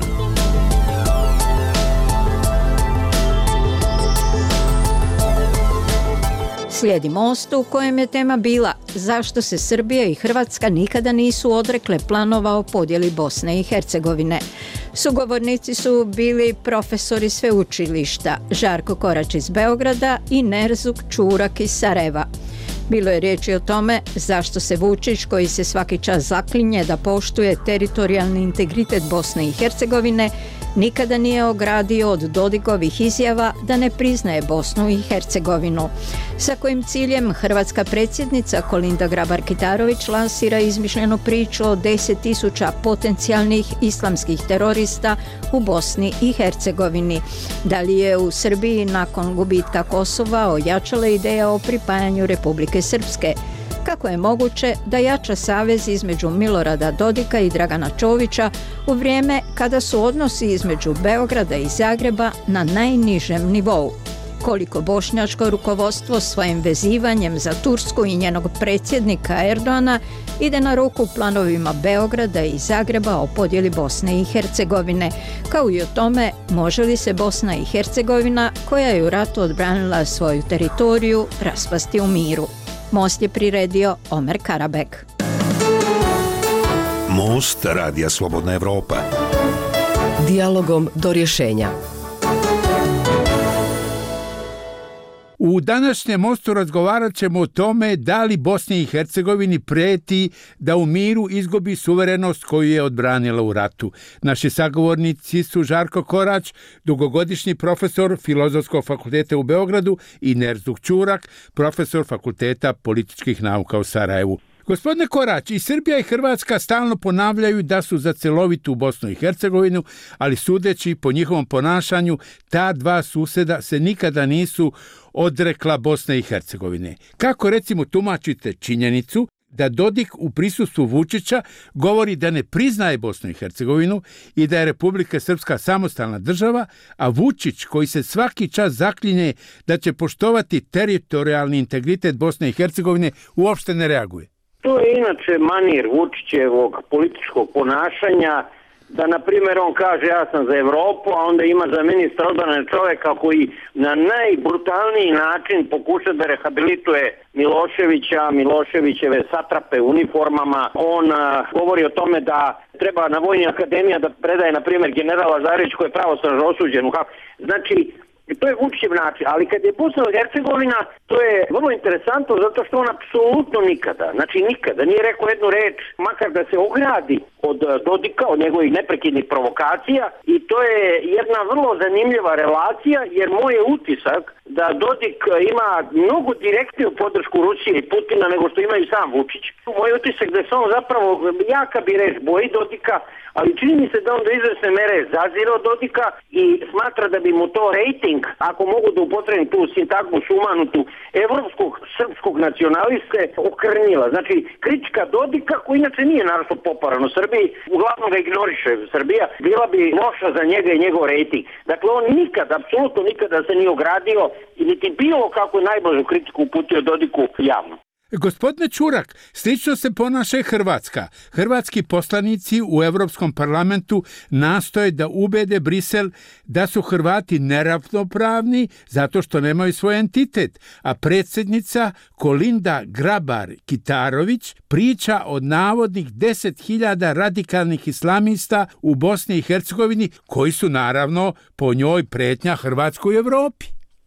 Slijedi Most u kojem je tema bila zašto se Srbija i Hrvatska nikada nisu odrekle planova o podjeli Bosne i Hercegovine. Sugovornici su bili profesori sveučilišta Žarko Korać iz Beograda i Nerzuk Čurak iz Sarajeva. Bilo je riječi o tome zašto se Vučić, koji se svaki čas zaklinje da poštuje teritorijalni integritet Bosne i Hercegovine, nikada nije ogradio od Dodigovih izjava da ne priznaje Bosnu i Hercegovinu. Sa kojim ciljem hrvatska predsjednica Kolinda Grabar-Kitarović lansira izmišljenu priču o 10.000 potencijalnih islamskih terorista u Bosni i Hercegovini. Da li je u Srbiji nakon gubitka Kosova ojačala ideja o pripajanju Republike Srpske? Kako je moguće da jača savez između Milorada Dodika i Dragana Čovića u vrijeme kada su odnosi između Beograda i Zagreba na najnižem nivou? Koliko bošnjačko rukovodstvo svojim vezivanjem za Tursku i njenog predsjednika Erdoana ide na ruku planovima Beograda i Zagreba o podjeli Bosne i Hercegovine, kao i o tome može li se Bosna i Hercegovina, koja je u ratu odbranila svoju teritoriju, raspasti u miru. Most je priredio Omer Karabek. Most radija Slobodna Evropa. Dijalogom do rješenja. U današnjem Mostu razgovarat ćemo o tome da li Bosni i Hercegovini prijeti da u miru izgubi suverenost koju je odbranila u ratu. Naši sagovornici su Žarko Korać, dugogodišnji profesor Filozofskog fakulteta u Beogradu, i Nerzuk Čurak, profesor Fakulteta političkih nauka u Sarajevu. Gospodine Korać, i Srbija i Hrvatska stalno ponavljaju da su za cjelovitu Bosnu i Hercegovinu, ali sudeći po njihovom ponašanju, ta dva susjeda se nikada nisu odrekla Bosne i Hercegovine. Kako recimo tumačite činjenicu da Dodik u prisustvu Vučića govori da ne priznaje Bosnu i Hercegovinu i da je Republika Srpska samostalna država, a Vučić, koji se svaki čas zaklinje da će poštovati teritorijalni integritet Bosne i Hercegovine, uopšte ne reaguje? To je inače manir Vučićevog političkog ponašanja, da na primjer on kaže ja sam za Evropu, a onda ima za ministra odbrane čovjeka koji na najbrutalniji način pokuša da rehabilituje Miloševićeve satrape u uniformama. On govori o tome da treba na Vojni akademija da predaje na primjer general Lazarević koji je pravosnažno osuđen. Znači, to je Vučićev način, ali kad je Bosna i Hercegovina, to je vrlo interesantno zato što on apsolutno nikada nije rekao jednu reč, makar da se ogradi od Dodika, od njegovih neprekidnih provokacija, i to je jedna vrlo zanimljiva relacija, jer moj je utisak da Dodik ima mnogo direktniju podršku Rusije i Putina nego što ima i sam Vučić. Moj utisak da se on zapravo, jaka bi reč, boji Dodika, ali čini mi se da on do izvesne mere zazira od Dodika i smatra da bi mu to rejting, ako mogu da upotrebim tu sintagmu sumanutu, evropskog srpskog nacionaliste okrnjila. Znači, kritika Dodika, koji inače nije naravno popularan u Srbiji, uglavnom ga ignoriše Srbija, bila bi loša za njega i njegov rejting. Dakle, on apsolutno nikada se nije ogradio i niti bilo kako najblažu kritiku uputio Dodiku javno. Gospodine Čurak, slično se ponaša i Hrvatska. Hrvatski poslanici u Europskom parlamentu nastoje da ubede Brisel da su Hrvati neravnopravni zato što nemaju svoj entitet, a predsjednica Kolinda Grabar-Kitarović priča o navodnih 10.000 radikalnih islamista u Bosni i Hercegovini, koji su naravno po njoj pretnja Hrvatskoj i Evropi.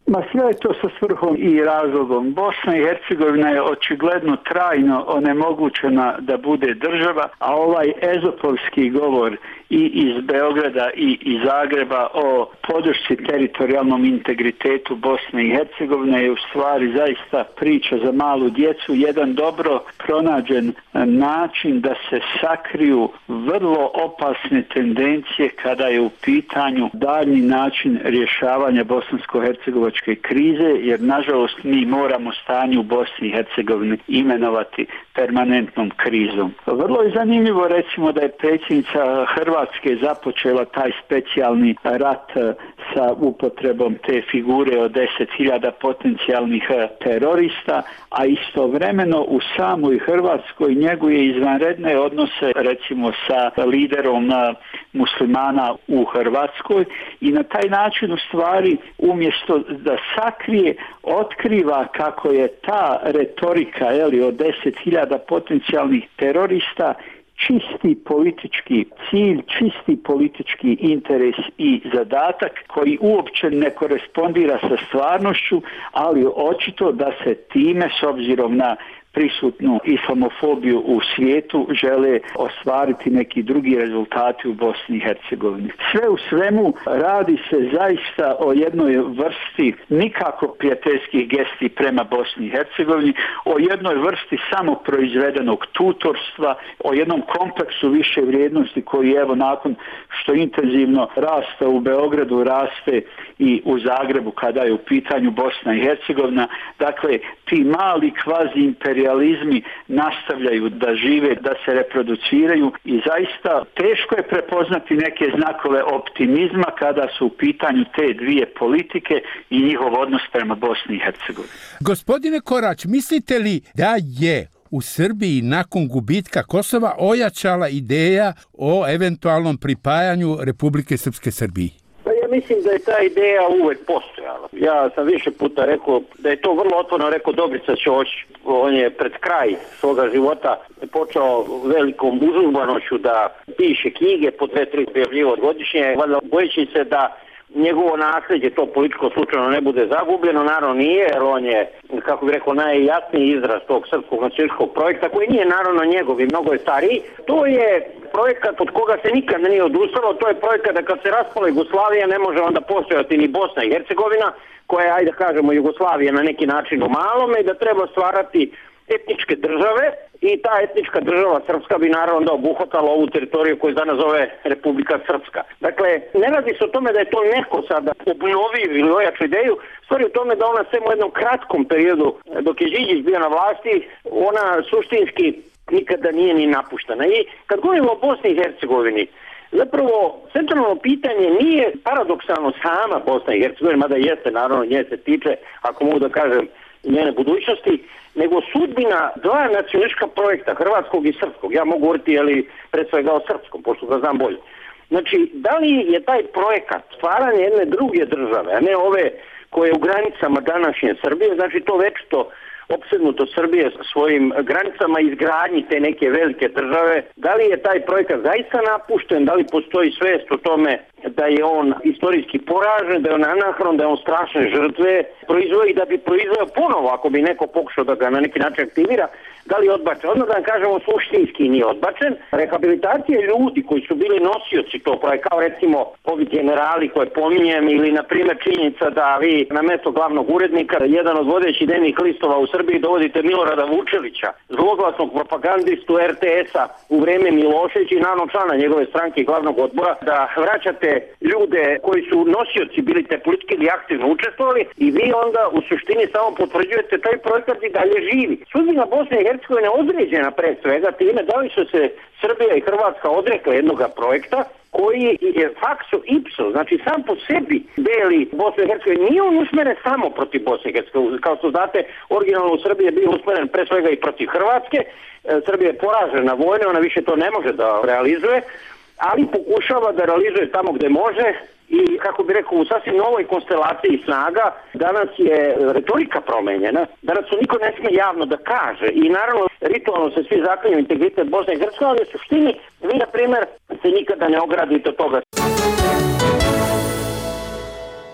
Ma sve je to sa svrhom i razlogom. Bosna i Hercegovina je očigledno trajno onemogućena da bude država, a ovaj ezopovski govor i iz Beograda i iz Zagreba o podršci teritorijalnom integritetu Bosne i Hercegovine je u stvari zaista priča za malu djecu, jedan dobro pronađen način da se sakriju vrlo opasne tendencije kada je u pitanju daljnji način rješavanja bosansko-hercegovačke krize, jer nažalost mi moramo stanje u Bosni i Hercegovini imenovati permanentnom krizom. Vrlo je zanimljivo recimo da je predsjednica Hrvatske započela taj specijalni rat sa upotrebom te figure od 10.000 potencijalnih terorista, a istovremeno u samoj Hrvatskoj njeguje izvanredne odnose recimo sa liderom muslimana u Hrvatskoj i na taj način u stvari umjesto da sakrije, otkriva kako je ta retorika od 10.000 potencijalnih terorista čisti politički cilj, čisti politički interes i zadatak koji uopće ne korespondira sa stvarnošću, ali očito da se time s obzirom na prisutnu islamofobiju u svijetu žele ostvariti neki drugi rezultati u Bosni i Hercegovini. Sve u svemu radi se zaista o jednoj vrsti nikako prijateljskih gesti prema Bosni i Hercegovini, o jednoj vrsti samoproizvedenog tutorstva, o jednom kompleksu više vrijednosti koji evo nakon što intenzivno raste u Beogradu, raste i u Zagrebu kada je u pitanju Bosna i Hercegovina. Dakle, ti mali kvazi imperializmi nastavljaju da žive, da se reproduciraju i zaista teško je prepoznati neke znakove optimizma kada su u pitanju te dvije politike i njihov odnos prema Bosni i Hercegovini. Gospodine Korać, mislite li da je u Srbiji nakon gubitka Kosova ojačala ideja o eventualnom pripajanju Republike Srpske Srbiji? Ja mislim da je ta ideja uvek postojala. Ja sam više puta rekao da je to vrlo otvoreno rekao Dobrica Ćosić. On je pred kraj svoga života počeo velikom užurbanošću da piše knjige po 2-3 objavljivo godišnje, valjda bojeći se da njegovo nasljeđe, to političko slučajno ne bude zagubljeno, naravno nije, jer on je, kako bih rekao, najjasniji izraz tog srpskog nacionalističkog projekta, koji nije naravno njegov i mnogo je stariji. To je projekat od koga se nikad nije odustalo, to je projekat da kad se raspala Jugoslavija ne može onda postojati ni Bosna i Hercegovina, koja je, ajde da kažemo, Jugoslavija na neki način u malome i da treba stvarati etničke države i ta etnička država srpska bi naravno da obuhvatala ovu teritoriju koju danas zove Republika Srpska. Dakle, ne radi se o tome da je to neko sada obnovio ili ojaču ideju, stvari o tome da ona sve u jednom kratkom periodu dok je Đinđić bio na vlasti, ona suštinski nikada nije ni napuštena. I kad govorimo o Bosni i Hercegovini, zapravo centralno pitanje nije paradoksalno sama Bosna i Hercegovina, mada jeste, naravno nje se tiče, ako mogu da kažem, njene budućnosti, nego sudbina dva nacionalistička projekta, hrvatskog i srpskog. Ja mogu govoriti pre svega o srpskom, pošto ga znam bolje. Znači, da li je taj projekat stvaranje jedne druge države, a ne ove koje je u granicama današnje Srbije, znači to večito opsednuto Srbije svojim granicama izgradnji te neke velike države, da li je taj projekat zaista napušten, da li postoji svest o tome da je on istorijski poražen, da je on anahron, da je on strašne žrtve proizveo i da bi proizveo ponovo ako bi neko pokušao da ga na neki način aktivira, da li je odbačen? Odmah da vam kažemo, suštinski nije odbačen. Rehabilitacija ljudi koji su bili nosioci tog projekta, kao recimo ovi generali koje pominjem ili na primjer činjenica da vi na mesto glavnog urednika, jedan od vodećih dnevnih listova u Srbiji dovodite Milorada Vučelića, zloglasnog propagandistu RTS-a u vreme Miloševića i naravno člana njegove stranke i glavnog odbora, da vraćate ljude koji su nosioci bili te politike ili aktivno učestvovali i vi onda u suštini samo potvrđujete taj projekat i dalje živi. Sudbina Bosne i Hercegovine određena pre svega time da li su se Srbija i Hrvatska odrekle jednog projekta koji je fakso ipso, znači sam po sebi deli Bosne i Hercegovine. Nije on usmeren samo protiv Bosne i Hercegovine. Kao što znate, originalno u Srbiji je bio usmeren pre svega i protiv Hrvatske. Srbija je poražena vojno, ona više to ne može da realizuje, ali pokušava da realizuje tamo gde može i, kako bi rekao, u sasvim novoj konstelaciji snaga. Danas je retorika promenjena, danas su niko ne smije javno da kaže i naravno ritualno se svi zaklinju integritet Bosne i Hercegovine, ali u suštini vi, na primjer, se nikada ne ogradite od toga.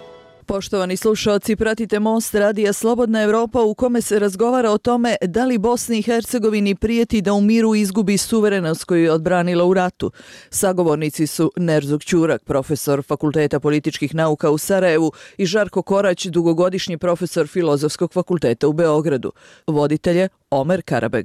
Poštovani slušalci, pratite Most radija Slobodna Evropa u kome se razgovara o tome da li Bosni i Hercegovini prijeti da u miru izgubi suverenost koju je odbranila u ratu. Sagovornici su Nerzuk Ćurak, profesor Fakulteta političkih nauka u Sarajevu, i Žarko Korać, dugogodišnji profesor Filozofskog fakulteta u Beogradu. Voditelj je Omer Karabeg.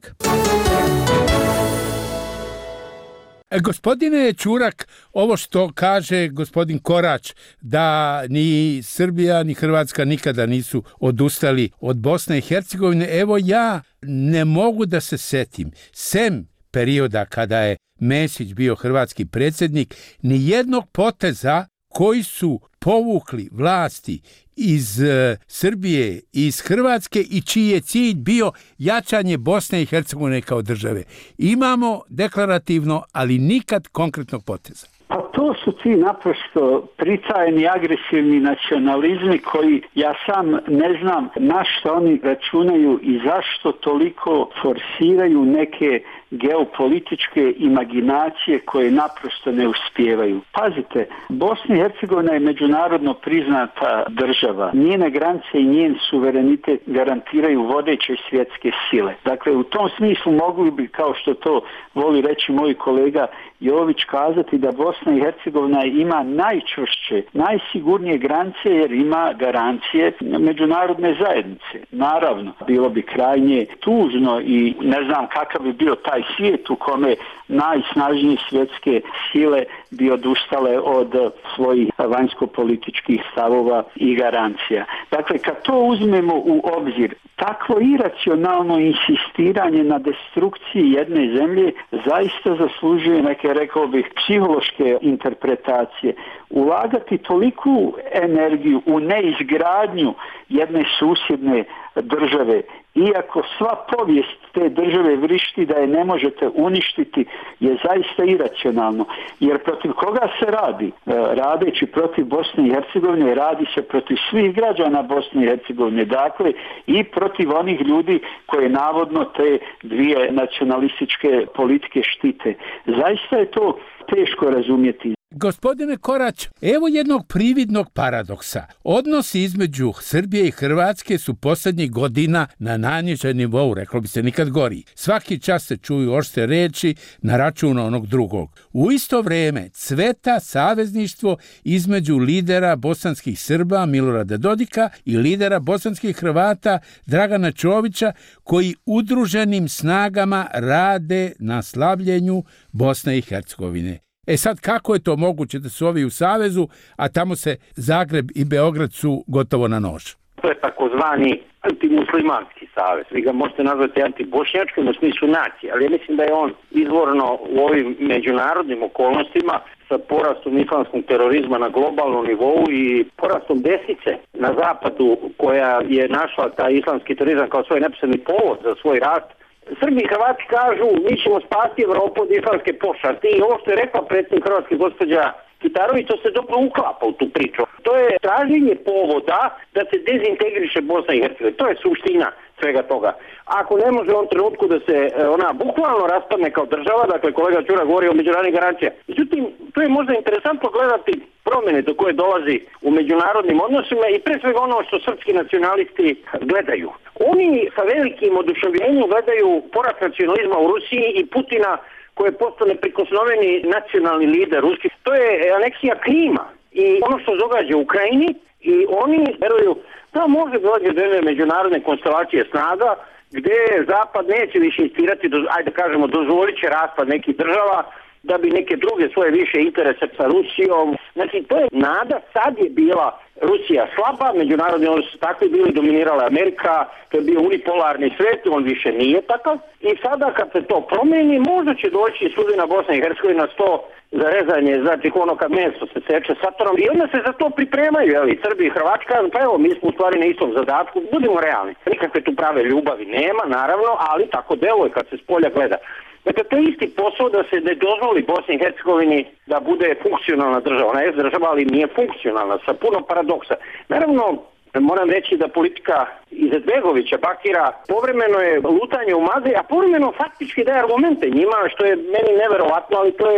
Gospodine Ćurak, ovo što kaže gospodin Korać, da ni Srbija ni Hrvatska nikada nisu odustali od Bosne i Hercegovine, evo ja ne mogu da se setim, sem perioda kada je Mesić bio hrvatski predsjednik, ni jednog poteza koji su povukli vlasti iz Srbije, iz Hrvatske i čiji je cilj bio jačanje Bosne i Hercegovine kao države. Imamo deklarativno, ali nikad konkretnog poteza. Pa to su ti naprosto pritajeni agresivni nacionalizmi koji ja sam ne znam na što oni računaju i zašto toliko forsiraju neke geopolitičke imaginacije koje naprosto ne uspijevaju. Pazite, Bosna i Hercegovina je međunarodno priznata država. Njene granice i njen suverenitet garantiraju vodeće svjetske sile. Dakle, u tom smislu mogli bi, kao što to voli reći moj kolega Jović, kazati da Bosna i Hercegovina ima najčvršće, najsigurnije granice jer ima garancije međunarodne zajednice. Naravno, bilo bi krajnje tužno i ne znam kakav bi bio taj svijet u kome najsnažnije svjetske sile bi odustale od svojih vanjsko-političkih stavova i garancija. Dakle, kad to uzmemo u obzir, takvo iracionalno insistiranje na destrukciji jedne zemlje zaista zaslužuje neke, rekao bih, psihološke interpretacije. Ulagati toliku energiju u neizgradnju jedne susjedne države, iako sva povijest te države vrišti da je ne možete uništiti, je zaista iracionalno. Jer protiv koga se radi? Radeći protiv Bosne i Hercegovine, radi se protiv svih građana Bosne i Hercegovine. Dakle, i protiv onih ljudi koje navodno te dvije nacionalističke politike štite. Zaista je to teško razumjeti. Gospodine Korać, evo jednog prividnog paradoksa. Odnosi između Srbije i Hrvatske su posljednjih godina na najnižem nivou, reklo bi se nikad gori. Svaki čas se čuju oštre reči na račun onog drugog. U isto vrijeme cveta savezništvo između lidera bosanskih Srba Milorada Dodika i lidera bosanskih Hrvata Dragana Čovića, koji udruženim snagama rade na slavljenju Bosne i Hercegovine. E sad, kako je to moguće da su ovi u savezu, a tamo se Zagreb i Beograd su gotovo na nož? To je takozvani antimuslimanski savez. Vi ga možete nazvati antibošnjačkim u smislu nacije, ali ja mislim da je on izvorno u ovim međunarodnim okolnostima sa porastom islamskog terorizma na globalnom nivou i porastom desnice na zapadu koja je našla taj islamski terorizam kao svoj neposredni povod za svoj rast. Srbi i Hrvati kažu mi ćemo spasti Evropu od islamske pošasti i ovo što je rekla predsjednik Hrvatske gospođa Kitarović, to se dobro uklapa u tu priču. To je traženje povoda da se dezintegriše Bosna i Hercegovina. To je suština svega toga. Ako ne može u ovom trenutku da se ona bukvalno raspadne kao država, dakle kolega Ćura govori o međunarodnim garancijama. Međutim, to je možda interesantno gledati promjene do koje dolazi u međunarodnim odnosima i pre svega ono što srpski nacionalisti gledaju. Oni sa velikim oduševljenjem gledaju porast nacionalizma u Rusiji i Putina koji je postao neprikosnoveni nacionalni lider ruski. To je aneksija Krima i ono što se događa u Ukrajini i oni veruju da može doći do međunarodne konstelacije snaga gdje Zapad neće više insistirati, ajde kažemo, dozvolit će raspad nekih država da bi neke druge svoje više interese sa Rusijom. Znači, to je nada, sad je bila Rusija slaba, međunarodni odnosi su takvi bili, dominirala Amerika, to je bio unipolarni svijet, on više nije takav. I sada kad se to promijeni, možda će doći sudbina Bosna i Hercegovina 100 za rezanje, znači ono kad meso se seče satorom i onda se za to pripremaju, jeli, Srbi i Hrvatska, pa evo, mi smo u stvari na istom zadatku, budimo realni. Nikakve tu prave ljubavi nema, naravno, ali tako deluje kad se s polja gleda. Dakle, to je isti posao da se ne dozvoli Bosni i Hercegovini da bude funkcionalna država. Ona je država, ali nije funkcionalna, sa puno paradoksa. Naravno, moram reći da politika Izetbegovića, Bakira, povremeno je lutanje u magli, a povremeno faktički daje argumente njima, što je meni neverovatno, ali to je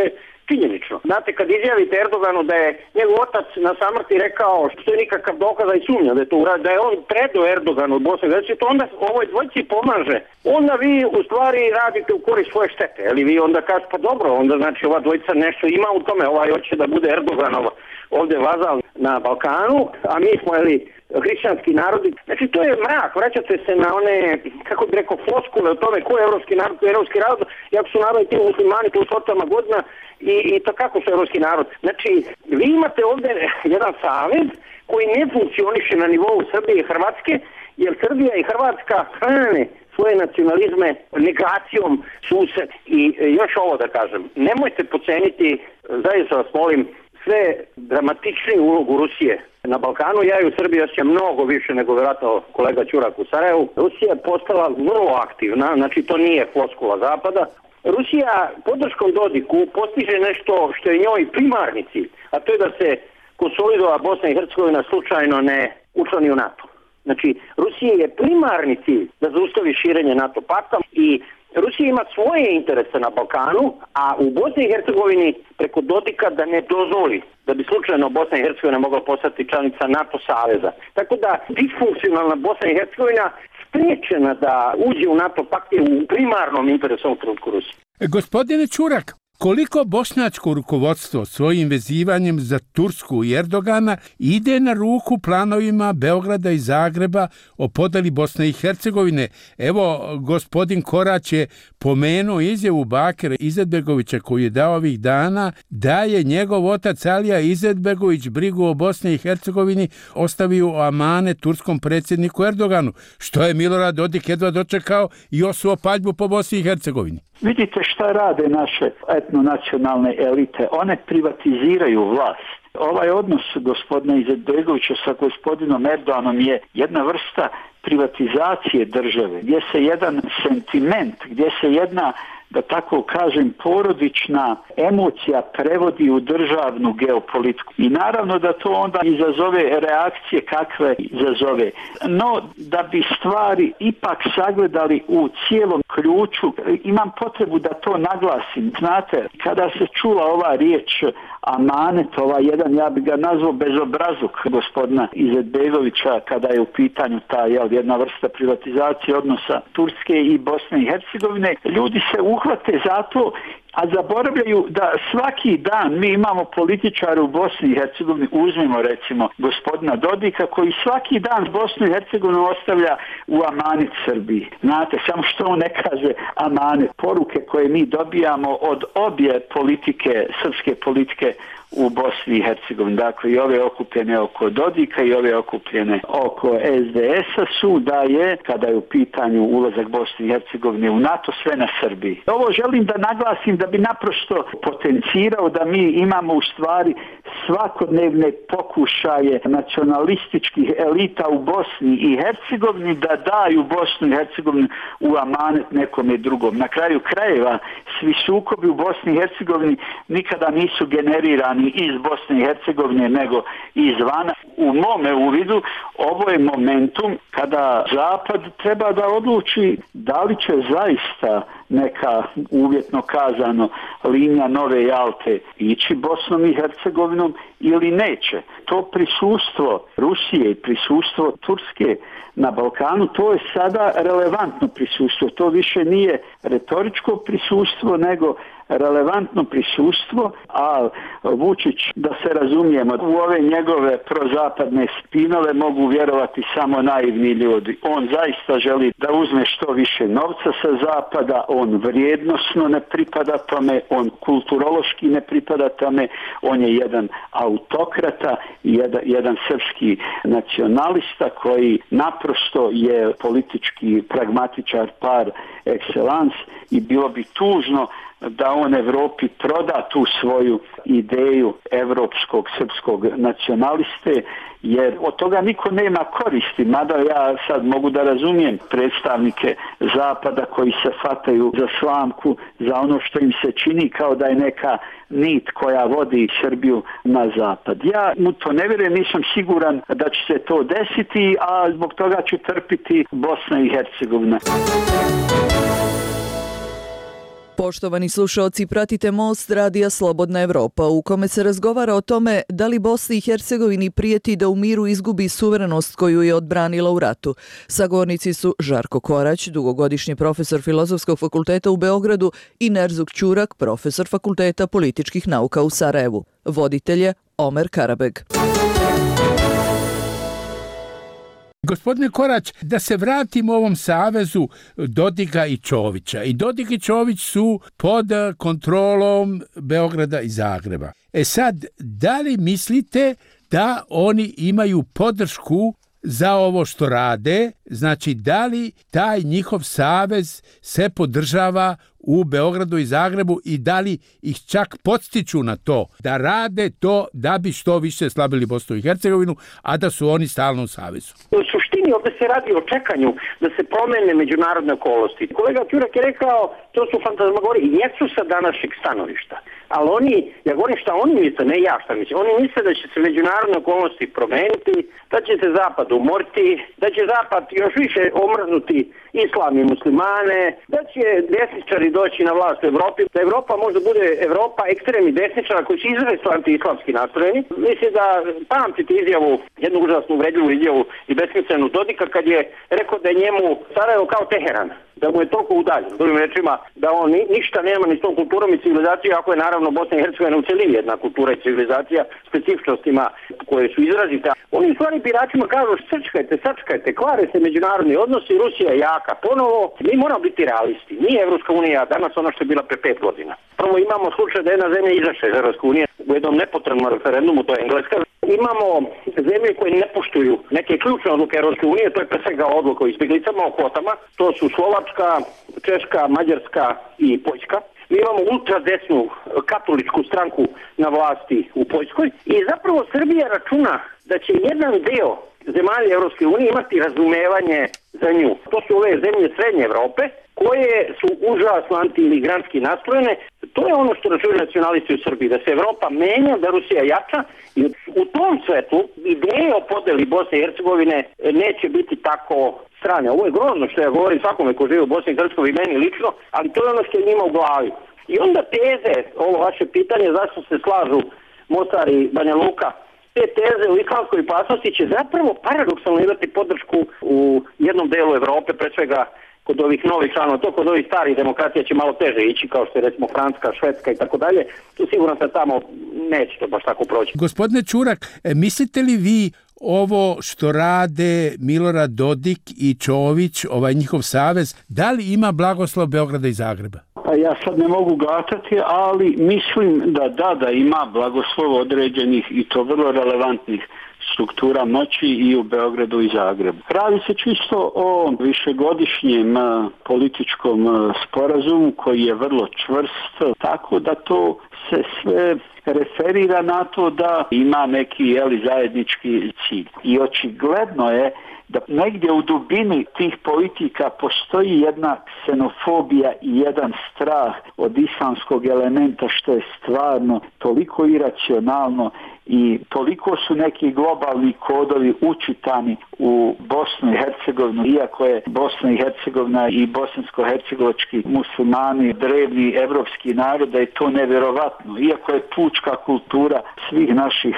činjenično. Znate, kad izjavite Erdoganu da je njegov otac na samrti rekao što je nikakav dokaz i sumnja da je to uradio, da je on predao Erdoganu od Bosne, znači to onda ovoj dvojici pomaže. Onda vi u stvari radite u korist svoje štete, ali vi onda kažete pa dobro, onda znači ova dvojica nešto ima u tome, ovaj hoće da bude Erdoganov ovdje vazal na Balkanu, a mi smo hrišćanski narodi. Znači to je mrak, vraćate se na one, kako bi rekao, floskule o tome ko je evropski narod, ko je evropski narod, jako su narodi ti muslimani tu stotama godina i to kako su evropski narod. Znači vi imate ovdje jedan savez koji ne funkcioniše na nivou Srbije i Hrvatske, jer Srbija i Hrvatska hrane svoje nacionalizme negacijom sused. I još ovo da kažem, nemojte poceniti, zaista vas molim, sve dramatičniju ulogu Rusije na Balkanu. Ja i u Srbiji osjećam mnogo više nego vjerojatno kolega Ćurak u Sarajevu. Rusija je postala vrlo aktivna, znači to nije floskula Zapada. Rusija podrškom Dodiku postiže nešto što je njoj primarni cilj, a to je da se konsolidova Bosna i Hercegovina slučajno ne učlani u NATO. Znači, Rusija je primarni cilj da zaustavi širenje NATO pakta i Rusija ima svoje interese na Balkanu, a u Bosni i Hercegovini preko Dodika da ne dozvoli da bi slučajno Bosna i Hercegovina mogla postati članica NATO saveza. Tako da disfunkcionalna Bosna i Hercegovina spriječena da uđe u NATO pakt je u primarnom interesu trenutku Rusije. Gospodine Ćurak, koliko bošnjačko rukovodstvo svojim vezivanjem za Tursku i Erdogana ide na ruku planovima Beograda i Zagreba o podeli Bosne i Hercegovine? Evo, gospodin Korać je pomenuo izjavu Bakira Izetbegovića koju je dao ovih dana da je njegov otac Alija Izetbegović brigu o Bosni i Hercegovini ostavio u amane turskom predsjedniku Erdoganu, što je Milorad Dodik jedva dočekao i osuo paljbu po Bosni i Hercegovini. Vidite šta rade naše etnonacionalne elite. One privatiziraju vlast. Ovaj odnos gospodina Izetbegovića sa gospodinom Erdoganom je jedna vrsta privatizacije države, gdje se jedan sentiment, gdje se jedna, da tako kažem, porodična emocija prevodi u državnu geopolitiku. I naravno da to onda izazove reakcije kakve izazove. No, da bi stvari ipak sagledali u cijelom ključu, imam potrebu da to naglasim. Znate, kada se čula ova riječ amanet, jedan, ja bi ga nazvao bezobrazluk gospodina Izetbegovića, kada je u pitanju ta jedna vrsta privatizacije odnosa Turske i Bosne i Hercegovine, ljudi se uhvate za to, a zaboravljaju da svaki dan mi imamo političare u Bosni i Hercegovini, uzmimo recimo gospodina Dodika, koji svaki dan Bosnu i Hercegovinu ostavlja u amanet Srbiji. Znate, samo što on ne kaže amanet. Poruke koje mi dobijamo od obje politike, srpske politike u Bosni i Hercegovini, dakle i ove okupljene oko Dodika i ove okupljene oko SDS-a su da je, kada je u pitanju ulazak Bosne i Hercegovine u NATO, sve na Srbiji. Ovo želim da naglasim da bi naprosto potencirao da mi imamo u stvari svakodnevne pokušaje nacionalističkih elita u Bosni i Hercegovini da daju Bosnu i Hercegovinu u amanet nekome drugom. Na kraju krajeva svi sukobi u Bosni i Hercegovini nikada nisu generirani iz Bosne i Hercegovine nego izvana. U mome uvidu ovo je momentum kada Zapad treba da odluči da li će zaista neka, uvjetno kazano, linija Nove Jalte ići Bosnom i Hercegovinom ili neće. To prisustvo Rusije i prisustvo Turske na Balkanu, to je sada relevantno prisustvo. To više nije retoričko prisustvo, nego relevantno prisustvo, a Vučić, da se razumijemo, u ove njegove prozapadne spinove mogu vjerovati samo naivni ljudi. On zaista želi da uzme što više novca sa zapada, on vrijednosno ne pripada tome, on kulturološki ne pripada tome, on je jedan autokrata, jedan srpski nacionalista koji naprosto je politički pragmatičar par excellence i bilo bi tužno da on Evropi proda tu svoju ideju evropskog srpskog nacionaliste, jer od toga niko nema koristi, mada ja sad mogu da razumijem predstavnike Zapada koji se fataju za slamku, za ono što im se čini kao da je neka nit koja vodi Srbiju na zapad. Ja mu to ne vjerujem, nisam siguran da će se to desiti, a zbog toga će trpiti Bosna i Hercegovina. Poštovani slušaoci, pratite Most radija Slobodna Evropa, u kome se razgovara o tome da li Bosni i Hercegovini prijeti da u miru izgubi suverenost koju je odbranila u ratu. Sagovornici su Žarko Korać, dugogodišnji profesor Filozofskog fakulteta u Beogradu, i Nerzuk Ćurak, profesor Fakulteta političkih nauka u Sarajevu. Voditelj je Omer Karabeg. Gospodine Korać, da se vratimo ovom savezu Dodika i Čovića. I Dodik i Čović su pod kontrolom Beograda i Zagreba. Sad, da li mislite da oni imaju podršku za ovo što rade? Znači, da li taj njihov savez se podržava u Beogradu i Zagrebu i da li ih čak podstiču na to da rade to da bi što više slabili Bosnu i Hercegovinu, a da su oni stalno u savezu? U suštini ovdje se radi o čekanju da se promene međunarodne okolnosti. Kolega Ćurak je rekao, to su fantazmagorije i jesu sa današnjeg stanovišta. Ali oni, ja govorim šta oni misle, ne ja šta mislim, oni misle da će se međunarodne okolnosti promeniti, da će se Zapad umoriti, da će Zapad još više omrznuti islam i muslimane, da će desničari doći na vlast u Evropi, da Evropa možda bude Evropa ekstremnih desničara koji su izrazito anti-islamski nastrojeni. Mislim da pamtite izjavu, jednu užasnu uvredljivu izjavu i besmislenu Dodika kad je rekao da je njemu Sarajevo kao Teheran, da mu je toliko udaljen. Drugim rečima, da on ništa nema ni s tom kulturom i civilizacijom, ako je naravno Bosna i Hercegovina u celini jedna kultura i civilizacija specifičnostima koje su izrazite. Oni stvari biračima kažu sačkajte, kvare se međunarodni odnosi, Rusija je jaka ponovo. Mi moramo biti realisti. Nije Evropska unija danas ono što je bila pre 5 godina. Prvo imamo slučaj da jedna zemlja izašla iz Evropske unije u jednom nepotrebnom referendumu, to je Engleska. Imamo zemlje koje ne poštuju neke ključne odluke Evropske unije, to je pre svega odluka o izbjeglicama, o kvotama. To su Slovačka, Češka, Mađarska i Poljska. Mi imamo ultradesnu katoličku stranku na vlasti u Poljskoj i zapravo Srbija računa da će jedan deo zemalja Evropske unije imati razumevanje za nju. To su ove zemlje Srednje Evrope koje su užasno anti-imigrantski nastrojene. To je ono što računaju nacionalisti u Srbiji, da se Evropa menja, da Rusija jača i u tom svetu ideje o podeli Bosne i Hercegovine neće biti tako strane. Ovo je grozno što ja govorim svakome ko živi u Bosni i Hercegovini, meni lično, ali to je ono što je njima u glavi. I onda teze, ovo vaše pitanje, zašto se slažu Mostar i Banja Luka, te teze u islamskoj opasnosti će zapravo paradoksalno imati podršku u jednom delu Evrope, pre svega kod ovih novih članova, to kod ovih starih demokracija će malo teže ići, kao što je recimo Francuska, Švedska i tako dalje. Tu sigurno se tamo neće to baš tako proći. Gospodine Ćurak, mislite li vi ovo što rade Milorad Dodik i Čović, ovaj njihov savez, da li ima blagoslov Beograda i Zagreba? Pa ja sad ne mogu gatati, ali mislim da ima blagoslov određenih i to vrlo relevantnih struktura moći i u Beogradu i Zagrebu. Radi se čisto o višegodišnjem političkom sporazumu koji je vrlo čvrst, tako da to se sve referira na to da ima neki zajednički cilj. I očigledno je da negdje u dubini tih politika postoji jedna ksenofobija i jedan strah od islamskog elementa, što je stvarno toliko iracionalno i toliko su neki globalni kodovi učitani u Bosnu i Hercegovinu, iako je Bosna i Hercegovina i bosansko-hercegovački muslimani drevni evropski narod, da je to nevjerovatno. Iako je pučka kultura svih naših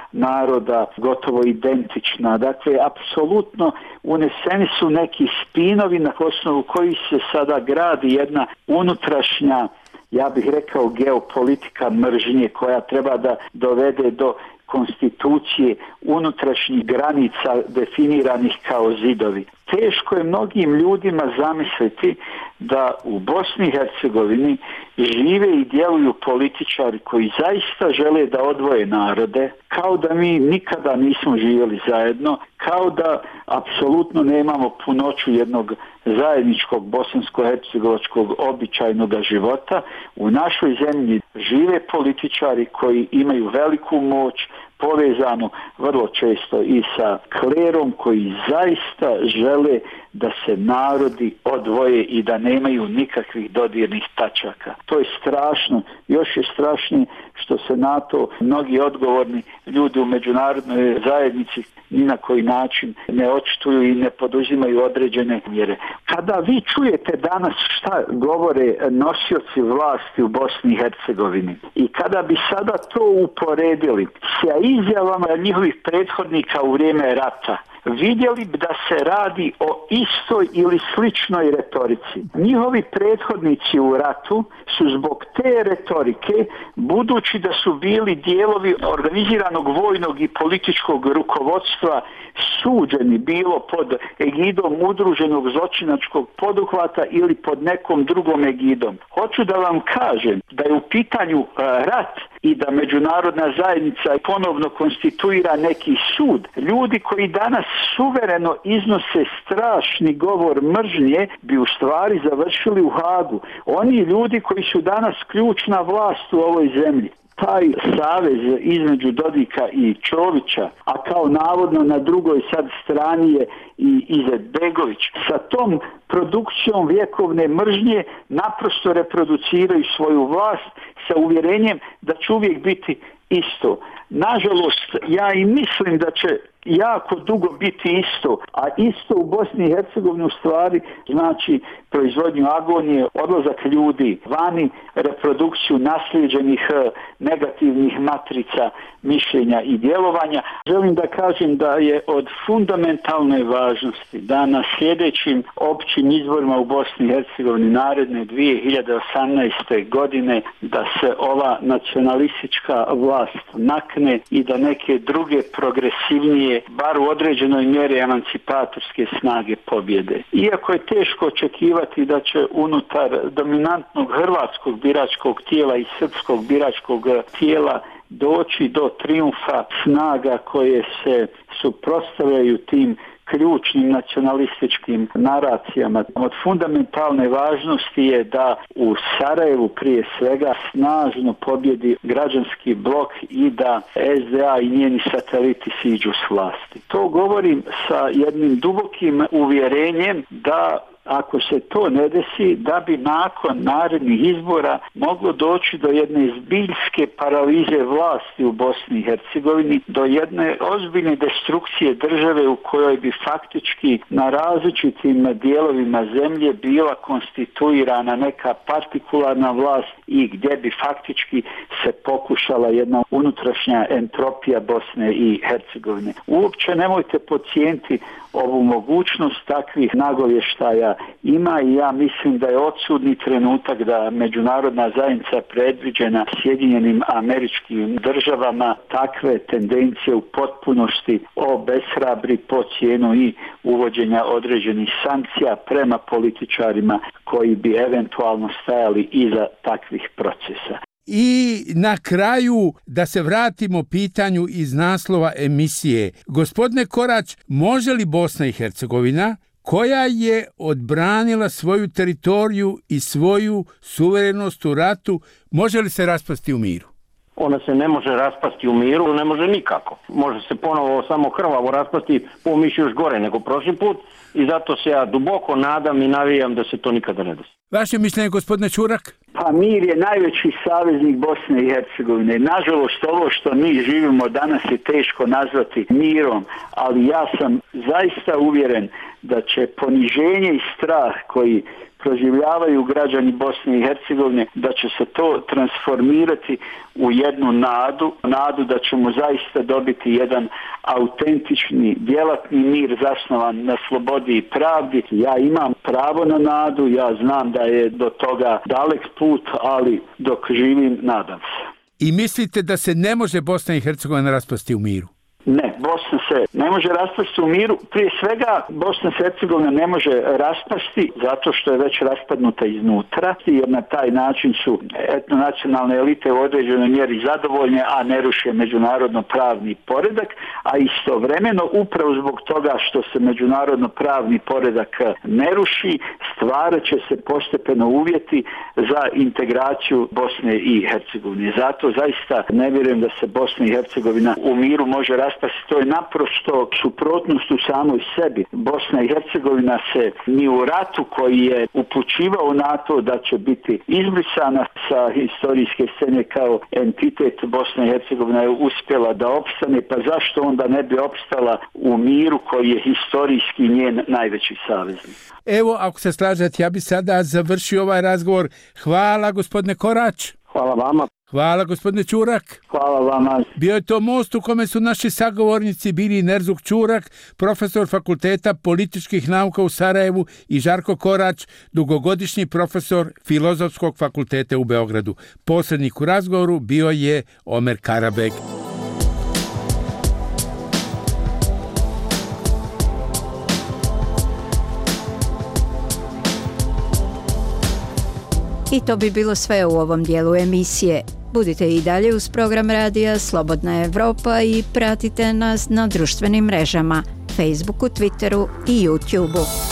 naroda gotovo identična. Dakle, apsolutno uneseni su neki spinovi na osnovu kojih se sada gradi jedna unutrašnja, ja bih rekao, geopolitika mržnje koja treba da dovede do konstitucije unutrašnjih granica definiranih kao zidovi. Teško je mnogim ljudima zamisliti da u Bosni i Hercegovini žive i djeluju političari koji zaista žele da odvoje narode, kao da mi nikada nismo živjeli zajedno, kao da apsolutno nemamo punoću jednog zajedničkog bosansko-hercegovačkog običajnog života. U našoj zemlji žive političari koji imaju veliku moć, povezano vrlo često i sa klerom, koji zaista žele da se narodi odvoje i da nemaju nikakvih dodirnih tačaka. To je strašno. Još je strašnije što se na to mnogi odgovorni ljudi u međunarodnoj zajednici ni na koji način ne očituju i ne poduzimaju određene mjere. Kada vi čujete danas šta govore nosioci vlasti u Bosni i Hercegovini i kada bi sada to uporedili sa izjavama njihovih prethodnika u vrijeme rata, vidjeli bi da se radi o istoj ili sličnoj retorici. Njihovi prethodnici u ratu su zbog te retorike, budući da su bili dijelovi organiziranog vojnog i političkog rukovodstva, suđeni bilo pod egidom udruženog zločinačkog poduhvata ili pod nekom drugom egidom. Hoću da vam kažem da je u pitanju rat i da međunarodna zajednica ponovno konstituira neki sud. Ljudi koji danas suvereno iznose strašni govor mržnje bi u stvari završili u Hagu. Oni ljudi koji su danas ključna vlast u ovoj zemlji. Taj savez između Dodika i Čovića, a kao navodno na drugoj sad strani je i Izetbegović, sa tom produkcijom vjekovne mržnje naprosto reproduciraju svoju vlast sa uvjerenjem da će uvijek biti isto. Nažalost, ja i mislim da će jako dugo biti isto, a isto u Bosni i Hercegovini u stvari znači proizvodnju agonije, odlazak ljudi vani, reprodukciju naslijeđenih negativnih matrica mišljenja i djelovanja. Želim da kažem da je od fundamentalne važnosti da na sljedećim općim izborima u Bosni i Hercegovini naredne 2018. godine da se ova nacionalistička vlast nakne i da neke druge progresivnije, bar u određenoj mjeri emancipatorske snage pobjede. Iako je teško očekivati da će unutar dominantnog hrvatskog biračkog tijela i srpskog biračkog tijela doći do trijumfa snaga koje se suprotstavljaju tim ključnim nacionalističkim naracijama. Od fundamentalne važnosti je da u Sarajevu prije svega snažno pobjedi građanski blok i da SDA i njeni sateliti siđu s vlasti. To govorim sa jednim dubokim uvjerenjem da ako se to ne desi, da bi nakon narednih izbora moglo doći do jedne zbiljske paralize vlasti u Bosni i Hercegovini, do jedne ozbiljne destrukcije države u kojoj bi faktički na različitim dijelovima zemlje bila konstituirana neka partikularna vlast i gdje bi faktički se pokušala jedna unutrašnja entropija Bosne i Hercegovine. Uopće nemojte podcijeniti ovu mogućnost, takvih nagovještaja ima i ja mislim da je odsudni trenutak da međunarodna zajednica predviđena Sjedinjenim Američkim Državama takve tendencije u potpunosti obeshrabri po cijenu i uvođenja određenih sankcija prema političarima koji bi eventualno stajali iza takvih procesa. I na kraju da se vratimo pitanju iz naslova emisije. Gospodine Korać, može li Bosna i Hercegovina, koja je odbranila svoju teritoriju i svoju suverenost u ratu, može li se raspasti u miru? Ona se ne može raspasti u miru, ne može nikako. Može se ponovo samo krvavo raspasti, po mišlju još gore nego prošli put i zato se ja duboko nadam i navijam da se to nikada ne desi. Vaše mišljenje, gospodine Čurak? Pa mir je najveći saveznik Bosne i Hercegovine. Nažalost, ovo što mi živimo danas je teško nazvati mirom, ali ja sam zaista uvjeren da će poniženje i strah koji proživljavaju građani Bosne i Hercegovine, da će se to transformirati u jednu nadu da ćemo zaista dobiti jedan autentični, djelatni mir zasnovan na slobodi i pravdi. Ja imam pravo na nadu, ja znam da je do toga dalek put, ali dok živim, nadam se. I mislite da se ne može Bosna i Hercegovina raspasti u miru? Ne, Bosna se ne može raspasti u miru. Prije svega Bosna i Hercegovina ne može raspasti zato što je već raspadnuta iznutra, jer na taj način su etnonacionalne elite u određenoj mjeri zadovoljne, a ne ruše međunarodno pravni poredak, a istovremeno upravo zbog toga što se međunarodno pravni poredak ne ruši, stvarat će se postepeno uvjeti za integraciju Bosne i Hercegovine. Zato zaista ne vjerujem da se Bosna i Hercegovina u miru može raspasti raspasti. To je naprosto suprotnost u samoj sebi. Bosna i Hercegovina se ni u ratu koji je upućivao na to da će biti izbrisana sa historijske scene kao entitet, Bosna i Hercegovina je uspjela da opstane, pa zašto onda ne bi opstala u miru koji je historijski njen najveći saveznik? Evo, ako se slažete, ja bi sada završio ovaj razgovor. Hvala, gospodine Korać. Hvala vama. Hvala, gospodine Ćurak. Hvala vama. Bio je to most u kome su naši sagovornici bili Nerzuk Ćurak, profesor Fakulteta političkih nauka u Sarajevu, i Žarko Korać, dugogodišnji profesor Filozofskog fakulteta u Beogradu. Posrednik u razgovoru bio je Omer Karabek. I to bi bilo sve u ovom dijelu emisije. Budite i dalje uz program radija Slobodna Evropa i pratite nas na društvenim mrežama, Facebooku, Twitteru i YouTubeu.